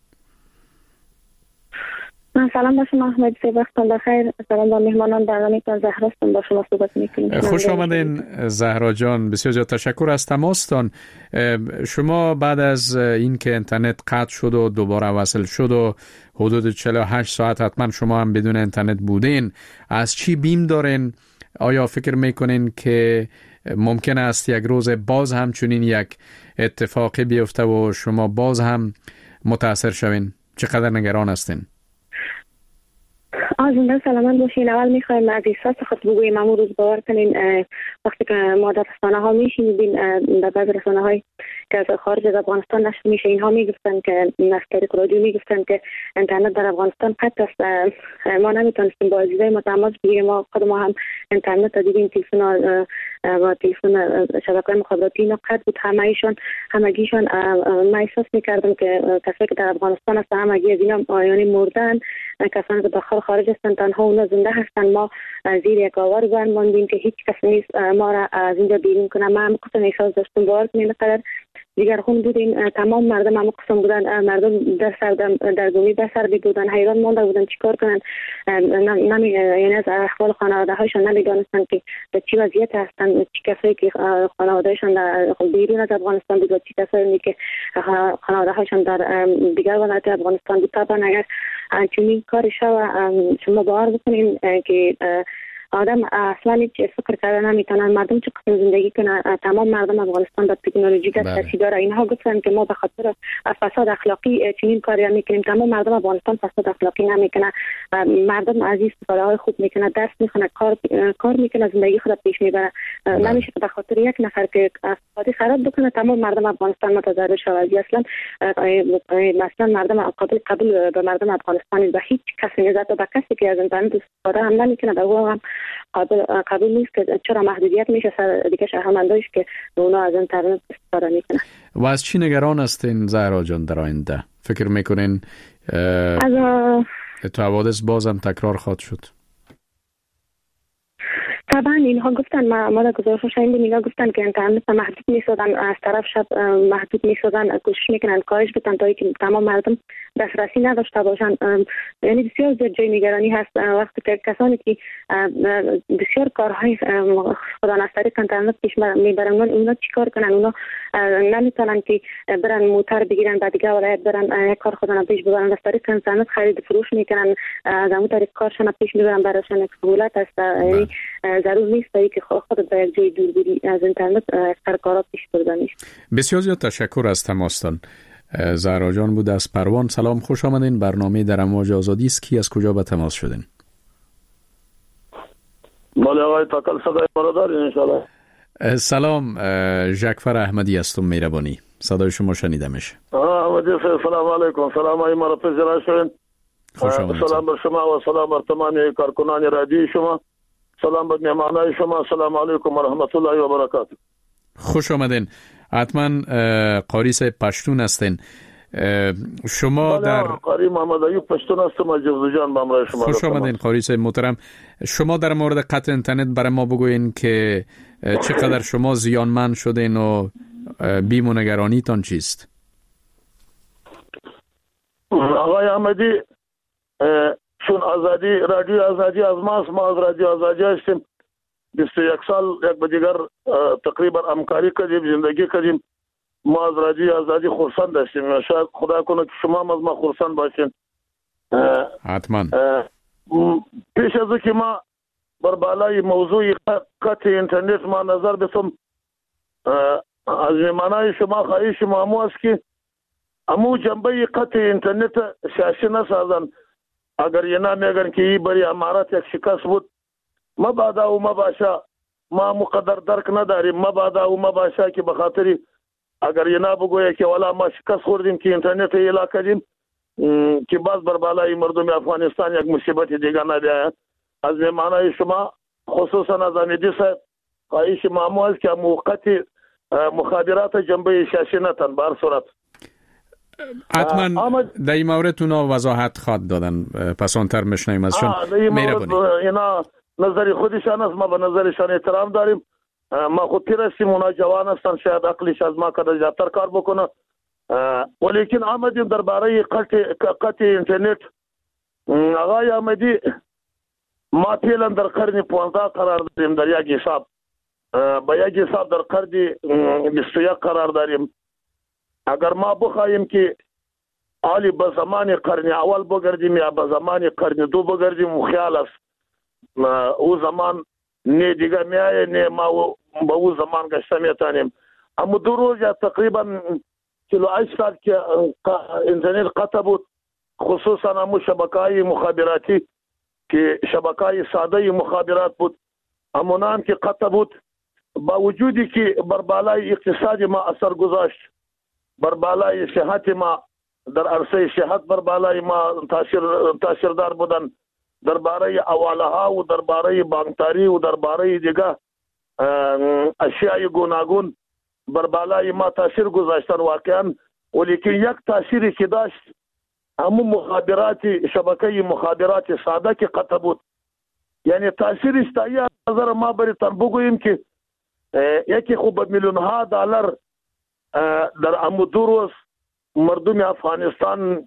من سلام با شما احمد، سه وقتتون بخیر. سلام با مهمانان برنامه‌تون. زهرا هستم، با شما صحبت می‌کنم. خوش آمدین زهرا جان، بسیار زیاد تشکر از تماستان. شما بعد از اینکه اینترنت قطع شد و دوباره وصل شد و حدود چهل و هشت ساعت حتما شما هم بدون اینترنت بودین، از چی بیم دارین؟ آیا فکر میکنین که ممکن است یک روز باز همچنین یک اتفاقی بیفته و شما باز هم متاثر شوین؟ چقدر نگران هستین؟ آزنده سلامت باشین. اول میخوایم از احساس خود بگوییم. امروز روز باور کنین وقتی که ما در رسانه ها میشینیم در بعض رسانه های که از خارج از افغانستان نشر میشه، اینها میگفتن که از طریق رادیو میگفتن که اینترنت در افغانستان قطع است. ما نمیتونستیم با عزیزای ما تماس بگیریم. ما خود ما هم اینترنت دیدیم، تلفن و تلفن شبکه مخابراتی اینا قطع بود. همه‌ایشون همگیشون ما احساس میکردم که کسایی که در افغانستان هستن همگی از اینا یعنی مردن. کسانی که داخل خارج هستن تنها اونا زنده هستن. ما زیر یک آوار بر ماندیم که هیچ کس نیست ما را از اینجا بیرون کنه. ما هم قسم احساس داشتیم، باور کنید قدر دیگر خون بودیم. تمام مردم هم قسم بودن، مردم در سر در گومی در سر بودن، حیران مانده بودن چیکار کنن. نمی یعنی از احوال خانواده هاشون نمیدونستن که در چی وضعیت هستن، چی کسایی که خانواده هاشون در بیرون از افغانستان بود، چی کسایی که خانواده هاشون در دیگر ولایت افغانستان بود. طبعا اگر چنین کاری شود شما باور بکنین که آدم اصلا هیچ فکر کردن نمیتونن. مردم چه قسم زندگی کنن. تمام مردم افغانستان در تکنولوژی دسترسی داره. اینها گفتن که ما به خاطر فساد اخلاقی چنین کاری میکنیم. تمام مردم افغانستان فساد اخلاقی نمیکنه. مردم از استفاده های خوب میکنه، درس میخونه، کار کار میکنه، زندگی خود پیش میبره. نمیشه به خاطر یک نفر که اقتصادی خراب بکنه تمام مردم افغانستان متضرر شود. اصلا مثلا مردم قبول قبول به مردم افغانستان و هیچ کسی نزد به کسی که از اینترنت استفاده هم نمیکنه به هم قابل قابل نیست که چرا محدودیت میشه سر دیگه شهروندایش که اونا از اینترنت استفاده میکنن. و از چی نگران هستین زهرا جان در آینده؟ فکر میکنین از حوادث بازم تکرار خواهد شد؟ طبعا اینها گفتن ما ما در گزارش شنیدیم اینا گفتن که اینترنت محدود می‌سازن، از طرف شب محدود می‌سازن، کوشش میکنن کاهش بدن تا اینکه تمام مردم دسترسی نداشته باشن. یعنی بسیار زیاد جای نگرانی هست وقتی که کسانی که بسیار کارهای خدا نستری اینترنت پیش میبرن اونا چیکار کنن؟ اونا نمیتونن که برن موتر بگیرن بعد دیگه ولایت برن یک کار خدا پیش ببرن. از طریق اینترنت خرید فروش میکنن، از اون طریق کارشون پیش میبرن. براشون یک سهولت است. یعنی ضرور نیست که خود در یک جای دور بری از اینترنت اکثر کارا پیش برده میشه. بسیار زیاد تشکر از تماستان. زهرا جان بود از پروان. سلام، خوش آمدین. برنامه در امواج آزادی است. کی از کجا به تماس شدین؟ بله آقای تاکل صدای برادر انشالله. سلام، جعفر احمدی هستم میربانی. صدای شما شنیده میشه. احمدی سلام علیکم. سلام ای مرا پذیرا شوین. خوش آمدید. سلام بر شما و سلام بر تمامی کارکنان رادیو شما. سلام بر مهمانای شما. سلام علیکم و رحمت الله و برکاته. خوش آمدین. حتما قاری صاحب پشتون هستین. شما در قاری محمد ایوب پشتون هستم از جوزجان. با امرای شما. خوش آمدین قاری صاحب محترم. شما در مورد قطع اینترنت برای ما بگوین که چقدر شما زیانمند شدین و بیم و نگرانیتان چیست؟ آقای احمدی چون آزادی رادیو آزادی از ماست، ما از رادیو آزادی هستیم. بیست و یک سال یک به دیگر تقریبا همکاری کردیم، زندگی کردیم. ما از رادیو آزادی خرسند هستیم. شاید خدا کنه که شما هم از ما خرسند باشین. حتما. پیش از او که ما بر بالای موضوع قطع اینترنت ما نظر بسم، از معنای شما خواهش ما است که امو جنبه قطع اینترنت سیاسی نسازن. اگر یه نام میگن که این بری امارات یک شکست بود، ما بادا و ما باشا ما مقدر درک نداریم. ما بادا و ما باشا که به خاطر اگر یه نام بگویه که والا ما شکست خوردیم که اینترنت ایلا کردیم که باز بر بالای مردم افغانستان یک مصیبت دیگه نبیاید. از معنای شما خصوصا از امیدی صاحب خواهش ما است که موقتی مخابرات جنبه سیاسی نتن بر صورت حتما در این مورد اونا وضاحت خواد دادن. پس آنتر مشنیم ازشون. اینا نظر خودشان است، ما به نظرشان احترام داریم. ما خود پیر هستیم، اونا جوان هستن، شاید عقلش از ما کده زیادتر کار بکنه. ولیکن آمدیم درباره قطع اینترنت. آقای احمدی، ما فعلا در قرن پانزده قرار داریم، در یک حساب با یک حساب در قرن بیست و یک قرار داریم. اگر ما بخواهیم که حالی به زمان قرن اول بگردیم یا به زمان قرن دو بگردیم، و خیال است او زمان نه دیگه میایه، نه ما به او زمان گشته میتانیم. اما دو روز یا تقریبا چلو هشت ساعت که اینترنت قطع بود، خصوصا امو شبکه‌های مخابراتی که شبکه‌های ساده مخابرات بود، امونان که قطع بود، با وجودی که بر بالای اقتصاد ما اثر گذاشت، بر بالای صحت ما، در عرصه صحت بر بالای ما تاثیر تاثیردار بودن، درباره حواله ها و درباره بانکداری و درباره دیگه اشیاء گوناگون بر بالای ما تاثیر گذاشتن واقعا. ولیکن یک تاثیری که داشت همون مخابرات، شبکه مخابرات ساده که قطع بود. یعنی تاثیرش تا یه نظر ما برایتان بگوییم که یکی خوب میلیون ها دلار در امو دو روز مردم افغانستان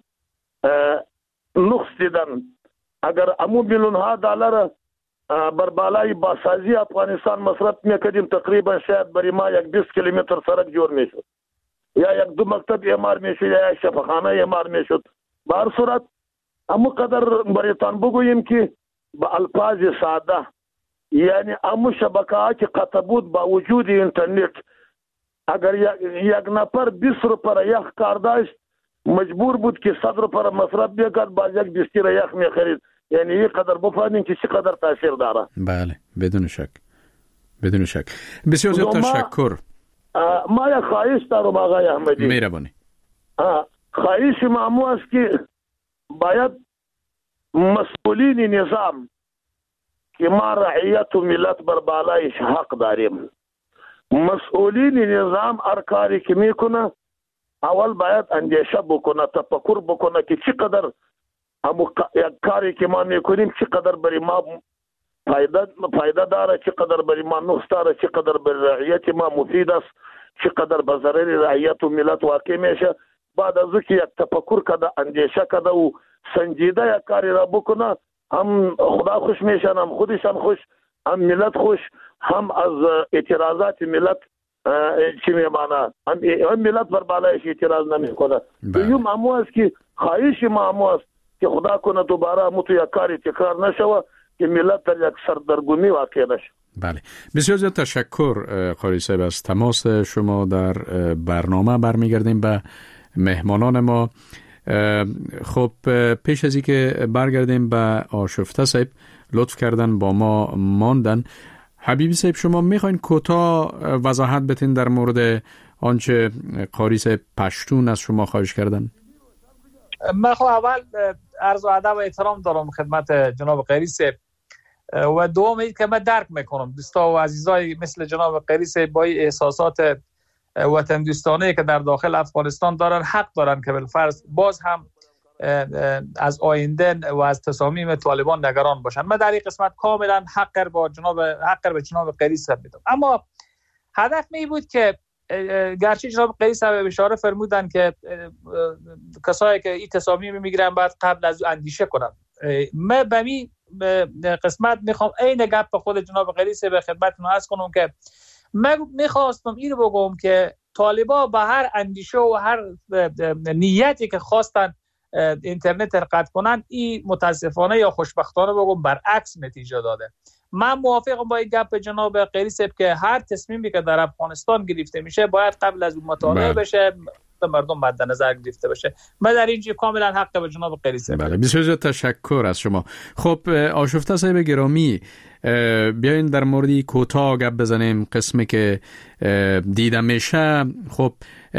نقص دیدن. اگر امو میلیون ها دلار بر بالای باسازی افغانستان مصرف میکردیم، تقریبا شاید برای ما یک بیست کیلومتر سرک جور میشد، یا یک دو مکتب اعمار میشد، یا یک شفاخانه اعمار میشد. به هر صورت امو قدر برایتان بگوییم که با الفاظ ساده، یعنی امو شبکه ها که قطع بود با وجود اینترنت، اگر یک نفر بیست روپیه یخ کار داشت، مجبور بود که صد روپیه مصرف بیکرد، باز یک بیستی را یخ میخرید. یعنی این قدر بفهمین که چی قدر تاثیر داره. بله، بدون شک، بدون شک. بسیار زیاد تشکر. ما یک خواهش دارم آقای احمدی. مهربانی. خواهش ما است که باید مسئولین نظام که ما رعیت و ملت بر بالایش حق داریم، مسئولین نظام هر کاری که میکنه اول باید اندیشه بکنه، تفکر بکنه که چقدر همون کاری که ما میکنیم چقدر برای ما فایده فایده داره، چقدر برای ما نقص داره، چقدر برای رعیت ما مفید است، چقدر به ضرر رعیت و ملت واقع میشه. بعد از اینکه یک تفکر کده، اندیشه کده و سنجیده یک کاری را بکنه، هم خدا خوش میشن، هم خودش هم خوش، هم ملت خوش، هم از اعتراضات ملت چی میمانه، هم, هم ملت بر بالایش اعتراض نمیکنه. دویم امو است که خواهش ما امو است که خدا کنه دوباره امو تو یک کاری تکرار نشوه که ملت در یک سردرگمی واقع نشه. بله، بسیار زیاد تشکر قاری صاحب. از تماس شما در برنامه برمیگردیم به مهمانان ما. خب پیش از این که برگردیم به آشفته صاحب، لطف کردن با ما ماندن. حبیبی صاحب، شما میخواین کوتاه وضاحت بتین در مورد آنچه قاری صاحب پشتون از شما خواهش کردن؟ من خب اول عرض و ادب و احترام دارم خدمت جناب قاری صاحب، و دوم این که من درک میکنم دوستا و عزیزای مثل جناب قاری صاحب با احساسات وطن دوستانه که در داخل افغانستان دارن، حق دارن که بالفرض باز هم از آینده و از تصامیم طالبان نگران باشن. من در این قسمت کاملا حق با جناب حق به جناب قاری صاحب میدم. اما هدف می بود که گرچه جناب قاری صاحب اشاره فرمودن که کسایی که این تصامیم میگیرن بعد قبل از اندیشه کنن، من به می قسمت میخوام این گپ به خود جناب قاری صاحب خدمتتون عرض کنم که من میخواستم اینو بگم که طالبا به هر اندیشه و هر نیتی که خواستن اینترنت رو قطع کنن، این متاسفانه یا خوشبختانه بگم برعکس نتیجه داده. من موافقم با این گپ جناب قاری صاحب که هر تصمیمی که در افغانستان گرفته میشه باید قبل از اون مطالعه بشه، به مردم مد نظر گرفته بشه. من در اینجا کاملا حق به جناب قاری صاحب. بله، بسیار تشکر از شما. خب آشفته صاحب گرامی، بیاین در موردی کوتاه گپ بزنیم. قسمی که دیده میشه، خب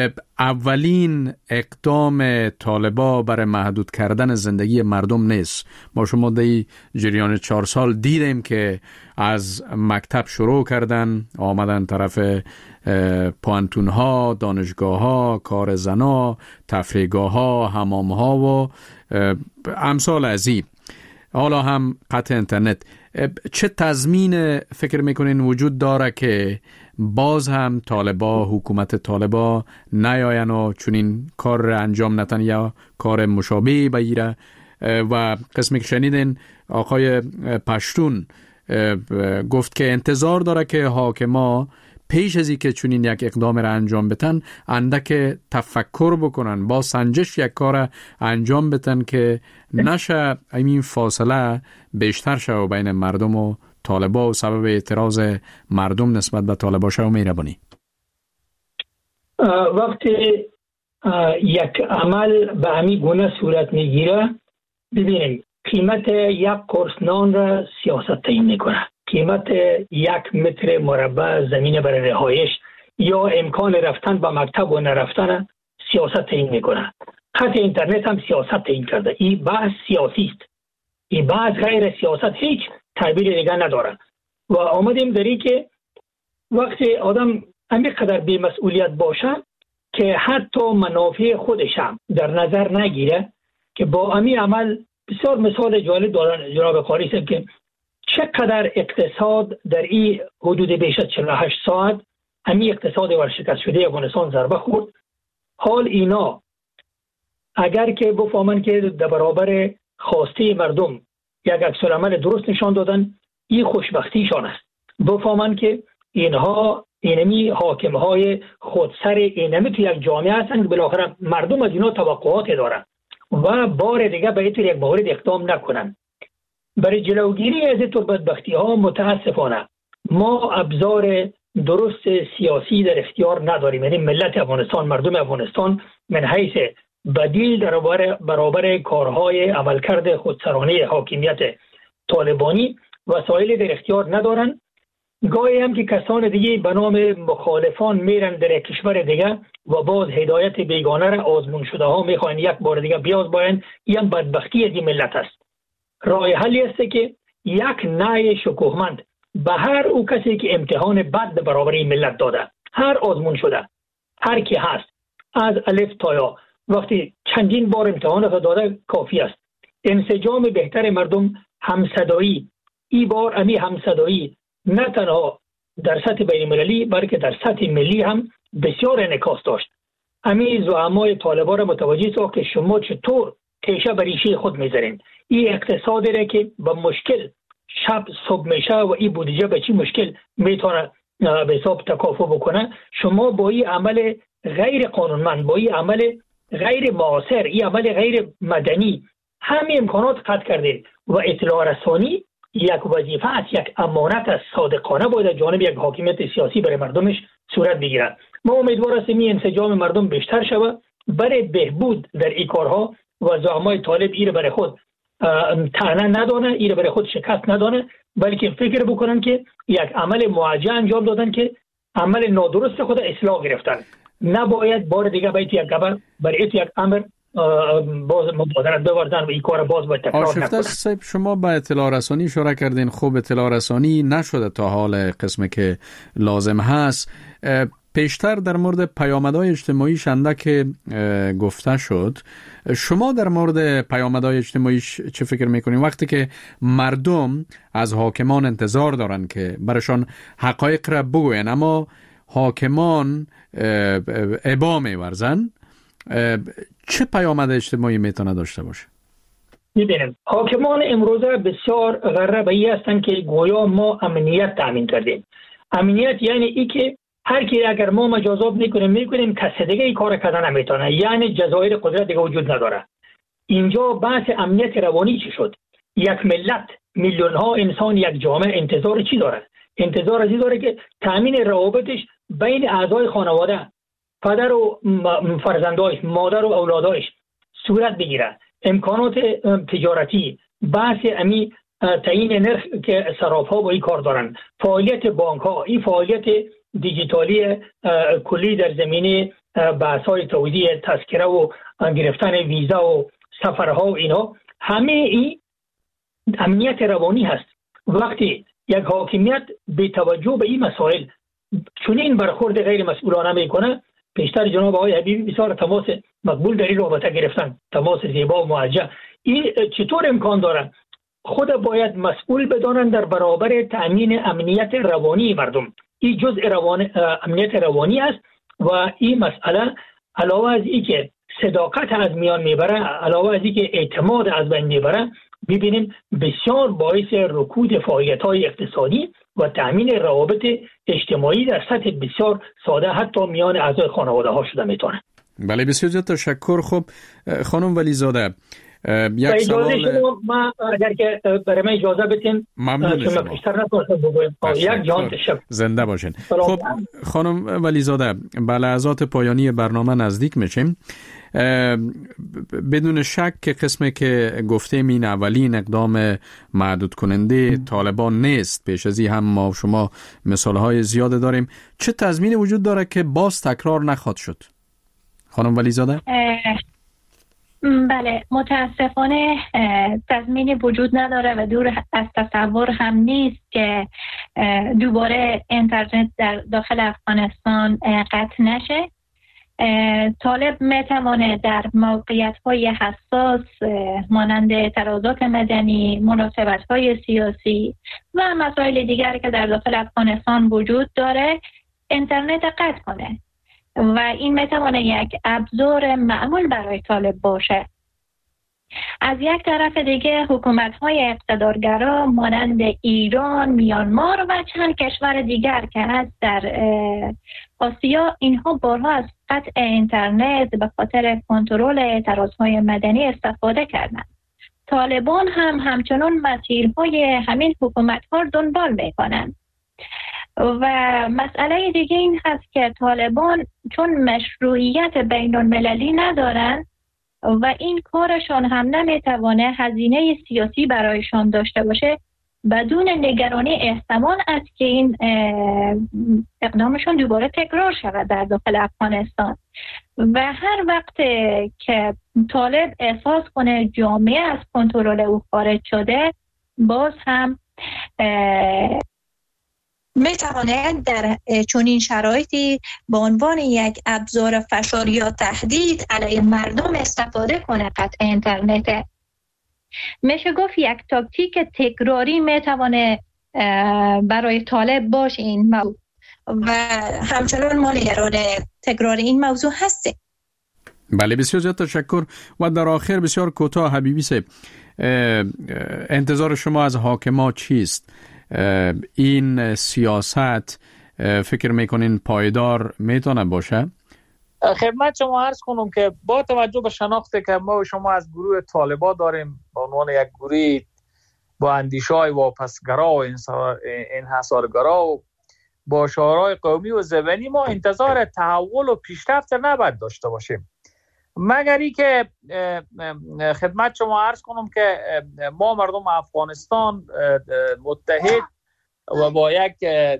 اولین اقدام طالبا برای محدود کردن زندگی مردم نیست. ما شما در جریان چهار سال دیدیم که از مکتب شروع کردن، آمدن طرف پوانتون ها، دانشگاه ها، کار زنا، تفریحگاه ها، حمام ها و امثال از این. حالا هم قطع اینترنت. چه تضمین فکر میکنین وجود داره که باز هم طالبا، حکومت طالبا نیاین و چنین کار را انجام نتن یا کار مشابه بگیره؟ و قسمی که شنیدین آقای پشتون گفت که انتظار داره که حاکما پیش از اینکه چنین یک اقدام را انجام بتن اندک تفکر بکنن، با سنجش یک کار انجام بتن که نشه این فاصله بیشتر شه بین مردم و طالبا و سبب اعتراض مردم نسبت به طالبا شه. و مهربانی وقتی یک عمل به همین گونه صورت میگیره، ببینیم قیمت یک قرص نان را سیاست تعیین میکنه، قیمت یک متر مربع زمین برای رهایش یا امکان رفتن به مکتب و نرفتن سیاست تعیین میکنه. خط اینترنت هم سیاست تعیین کرده. این بحث سیاسی است. این بحث غیر سیاست هیچ تعبیر دیگه نداره. و آمدیم داری که وقتی آدم همینقدر بی‌مسئولیت باشه که حتی منافع خودش هم در نظر نگیره، که با همین عمل بسیار مثال جالب دارن جناب قاری صاحب که چقدر اقتصاد در این حدود بیش از چهل و هشت ساعت همین اقتصاد ورشکست شده افغانستان ضربه خورد. حال اینا اگر که بفهمن که در برابر خواسته مردم یک عکس‌العمل درست نشان دادن، این خوشبختیشان است. بفهمن که اینها اینمی حاکمهای خودسر اینمی تو یک جامعه هستن که بالاخره مردم از اینا توقعات دارن و بار دیگه به اینطور یک مورد اقدام نکنن. برای جلوگیری از اینطور بدبختی ها متاسفانه ما ابزار درست سیاسی در اختیار نداریم. یعنی ملت افغانستان، مردم افغانستان من حیث بدیل در برابر کارهای عملکرد خودسرانه حاکمیت طالبانی وسایل در اختیار ندارن. گاهی هم که کسان دیگه به نام مخالفان میرن در کشور دیگه و باز هدایت بیگانه را آزمون شده ها میخواین یک بار دیگه بیاز باین. این بدبختی از این ملت است. راه حلی است که یک نای شکوهمند به هر او کسی که امتحان بد برابر این ملت داده، هر آزمون شده، هر کی هست از الف تا یا، وقتی چندین بار امتحانات داده کافی است. انسجام بهتر مردم، همصدایی، این بار امی همصدایی نه تنها در سطح بین المللی بلکه در سطح ملی هم بسیار انعکاس داشت. امی زعمای طالبان را متوجه ساخت که شما چطور تیشه بر ریشه خود میذارین. این اقتصادی را که به مشکل شب صبح میشه و این بودجه به چی مشکل میتونه به حساب تکافؤ بکنه، شما با این عمل غیر قانونمند، با این عمل غیر معاصر، این عمل غیر مدنی همه امکانات قطع کردید. و اطلاع رسانی یک وظیفه است، یک امانت است، صادقانه باید جانب یک حاکمیت سیاسی برای مردمش صورت بگیرد. ما امیدوار هستیم این انسجام مردم بیشتر شود برای بهبود در این کارها و زعمای طالب ایره برای خود طعنه ندانه، ایره برای خود شکست ندانه، بلکه فکر بکنن که یک عمل موجه انجام دادن که عمل نادرست خود اصلاح گرفتن. نباید بار دیگه باید یک گبر برای یک امر باز مبادرت بوردن و این کار باز باید تکرار نکنن. آشفته صاحب، شما به اطلاع رسانی اشاره کردین. خوب اطلاع رسانی نشده تا حال قسمی که لازم هست. پیشتر در مورد پیامدهای اجتماعی شنده که گفته شد، شما در مورد پیامدهای اجتماعی چه فکر میکنین وقتی که مردم از حاکمان انتظار دارن که برشان حقایق را بگوین اما حاکمان ابا میورزن؟ چه پیامد اجتماعی میتونه داشته باشه؟ میبینیم حاکمان امروزه بسیار غربی هستن که گویا ما امنیت تامین کردیم. امنیت یعنی ای که هر کی اگر ما مجازات میکنیم میکنیم کسی دیگه این کار کردن نمیتونه، یعنی جزایر قدرت دیگه وجود نداره. اینجا بحث امنیت روانی چی شد؟ یک ملت، میلیون ها انسان، یک جامعه انتظار چی داره؟ انتظار ازی داره که تامین روابطش بین اعضای خانواده، پدر و فرزندایش، مادر و اولادایش صورت بگیره. امکانات تجارتی، بحث امی تعیین نرخ که صراف‌ها با این کار دارن، فعالیت بانک‌ها، این فعالیت دیجیتالی کلی در زمینه بحث‌های توزیع تذکره و گرفتن ویزا و سفرها و اینها، همه این امنیت روانی هست. وقتی یک حاکمیت به توجه به این مسائل چنین برخورد غیر مسئولانه میکنه، پیشتر جناب آقای حبیبی بسیار تماس مقبول در این رابطه گرفتن، تماس زیبا و موجه. این چطور امکان داره خود باید مسئول بدانند در برابر تأمین امنیت روانی مردم. این جزء روان امنیت روانی است و این مسئله علاوه از این که صداقت از میان میبره، علاوه از این که اعتماد از بین میبره، ببینیم بسیار باعث رکود فعالیت‌های اقتصادی و تأمین روابط اجتماعی در سطح بسیار ساده حتی میان اعضای خانواده ها شده میتونه. بله بسیار زیاد تشکر. خب خانم ولیزاده یک سوال ما اگر که برای من اجازه بدین ممنون شما بیشتر نتونستم بگویم. یک جان تشکر. زنده باشین. خب خانم ولیزاده به لحظات پایانی برنامه نزدیک میشیم. بدون شک که قسمی که گفتیم این اولین اقدام محدود کننده طالبان نیست. پیش از این هم ما و شما مثالهای زیاده داریم. چه تضمینی وجود داره که باز تکرار نخواهد شد؟ خانم ولیزاده؟ بله متاسفانه تضمینی وجود نداره و دور از تصور هم نیست که دوباره اینترنت در داخل افغانستان قطع نشه. طالب میتوانه در موقعیت‌های حساس مانند اعتراضات مدنی، مناسبت‌های سیاسی و مسائل دیگری که در داخل افغانستان وجود داره اینترنت قطع کنه و این میتوانه یک ابزار معمول برای طالب باشه. از یک طرف دیگه حکومت‌های اقتدارگرا مانند ایران، میانمار و چند کشور دیگر که هست در آسیا، اینها بارها از قطع اینترنت به خاطر کنترل اعتراضهای مدنی استفاده کردند. طالبان هم همچنان مسیرهای همین حکومت‌ها رو دنبال میکنند. و مسئله دیگه این هست که طالبان چون مشروعیت بین المللی ندارن و این کارشان هم نمیتوانه هزینه سیاسی برایشان داشته باشه، بدون نگرانی احتمال است که این اقدامشون دوباره تکرار شود در داخل افغانستان. و هر وقت که طالب احساس کنه جامعه از کنترل او خارج شده، باز هم میتواند در چنین شرایطی به عنوان یک ابزار فشار یا تهدید علیه مردم استفاده کنه. قطع اینترنت میشه گفت یک تاکتیک تکراری میتوانه برای طالب باشه این موضوع و همچنان ما نگران تکرار این موضوع هستیم. بله بسیار زیاد تشکر. و در آخر بسیار کوتاه حبیبی صاحب، انتظار شما از حاکمان چیست؟ این سیاست فکر میکنین پایدار میتونه باشه؟ خدمت شما عرض کنم که با توجه به شناختی که ما و شما از گروه طالبان داریم به عنوان یک گروه با اندیشه‌های واپسگرا و انحصارگرا و با شعارهای قومی و زبانی، ما انتظار تحول و پیشرفت نباید داشته باشیم، مگری که خدمت شما عرض کنم که ما مردم افغانستان متحد و با یک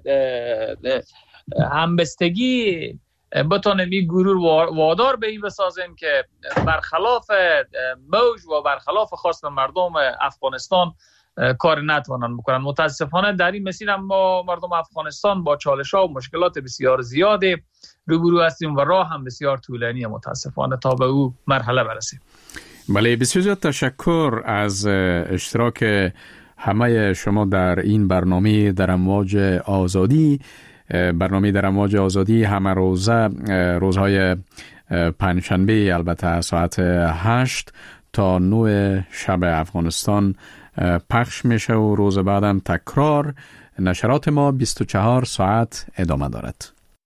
همبستگی بتونیم این گروه وادار به این بسازیم که برخلاف موج و برخلاف خواست مردم افغانستان کار نتوانند بکنن. متاسفانه در این مسیر هم ما مردم افغانستان با چالش‌ها و مشکلات بسیار زیادی روبرو هستیم و راه هم بسیار طولانیه متاسفانه تا به او مرحله برسیم. بله بسیار زیاد تشکر از اشتراک همه شما در این برنامه در امواج آزادی. برنامه در امواج آزادی همه روزه روزهای پنجشنبه البته ساعت هشت تا نه شب افغانستان پخش میشه و روز بعدم تکرار. نشرات ما بیست و چهار ساعت ادامه دارد.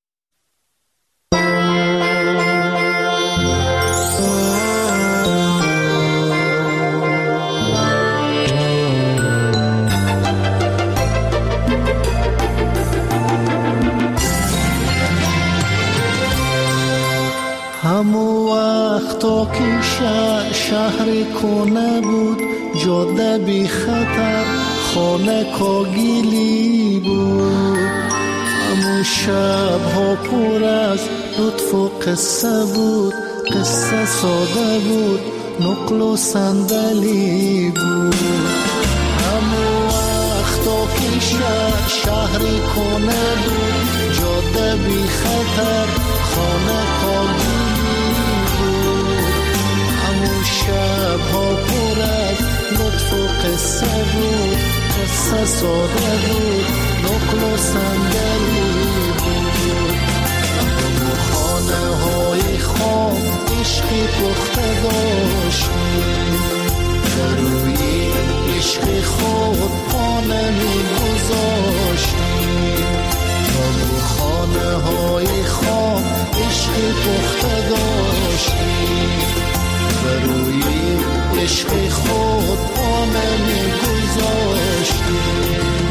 همو وقتا که شهر کنه بود، جاده بی خطر، خانه کاگیلی بود. همو شب ها پر از لطف و قصه بود، قصه ساده بود، نقل و صندلی بود. همو وقتا که شهر کنه بود، جاده بی خطر، خانه کاگیلی بود. همو شب ها پر از لطف و قصه بود، قصه ساده بود، نقل و صندلی بود. اما خانه های خام عشقی پخته داشتیم، در روی عشق خود پا نمی گذاشتیم. اما خانه های خام عشقی پخته داشتیم، در روی عشق خود پا نمی گذاشتیم.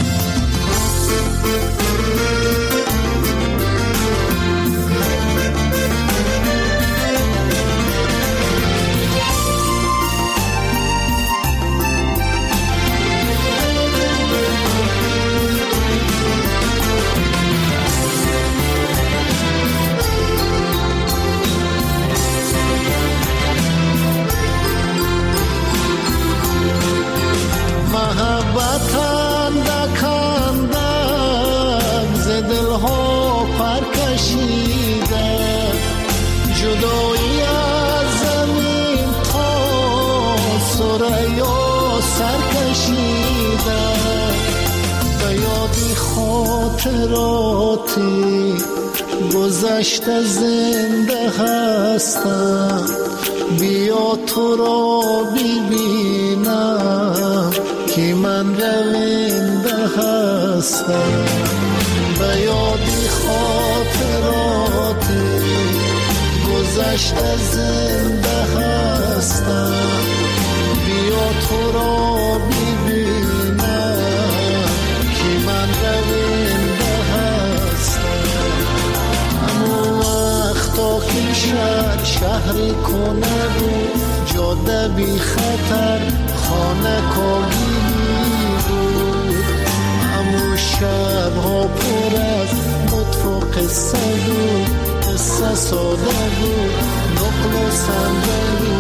خاطراتی گذشته زنده هستم، بیا تو را ببینم که من رونده هستم. به یادی خاطراتی گذشته زنده هستم، بیا تو را ببینم که من رونده هستم. همون وقتا که شهر شهری کنه بود، جاده بی خطر خانه کاگیلی بود. همون شبها پر از لطف و قصه بود، قصه ساده بود، نقل و صندلی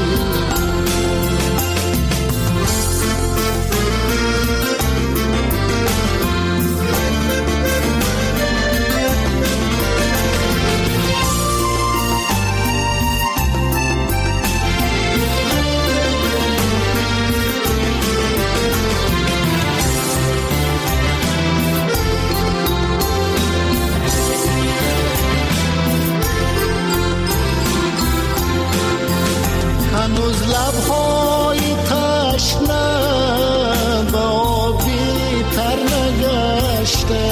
هنوز لبهای تشنه به آبی تر نگشته،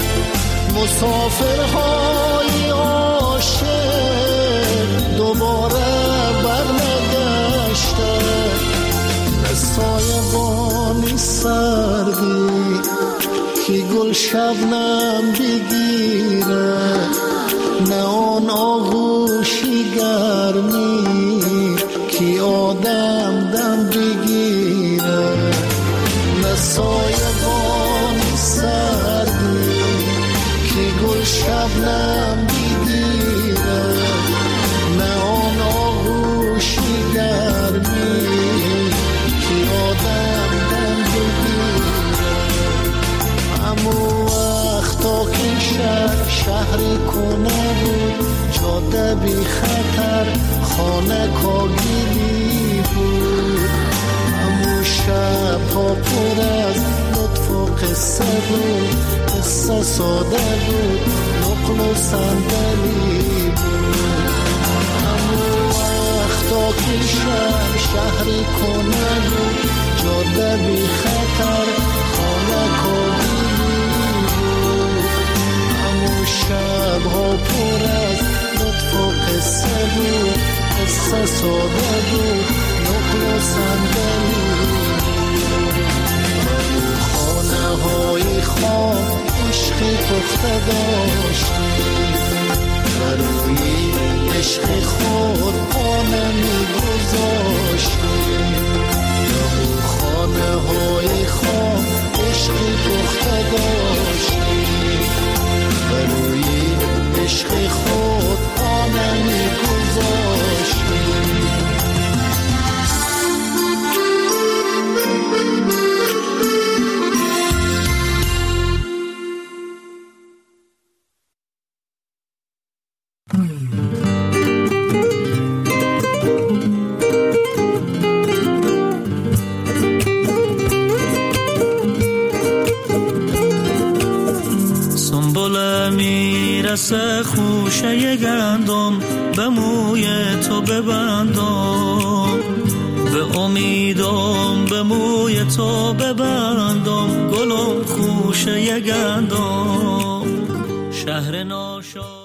مسافرهای عاشق دوباره برنگشته. نه سایبانی سردی که گل شبنم بگیره، نه آن آغوشی گرمی که آدم دم بگیره. نه سایبانی سردی که گل شبنم بگیره، نه آن آغوشی گرمی که آدم دم بگیره. همون وقتا که شهر شهری کنه بود، جاده بی خطر خانه کاگیلی بود. همون شبها پر از لطف و قصه بود، قصه ساده بود، نقل و صندلی بود. همون وقتا که شهر شهری کنه بود، جاده بی خطر خانه کاگیلی بود. همون شبها پر از لطف و قصه بود، قصه ساده بود، نقل و صندلی بود. خانه های خام عشقی پخته داشتیم، بر روی عشق خود پا نمی گذاشتیم. خانه های خام عشقی پخته داشتیم، بر روی عشق خود پا نمی گذاشتیم. قصه خوشه گندم به موی تو ببندم، به امیدم به موی تو ببندم، گلم خوشه گندم شهر ناشا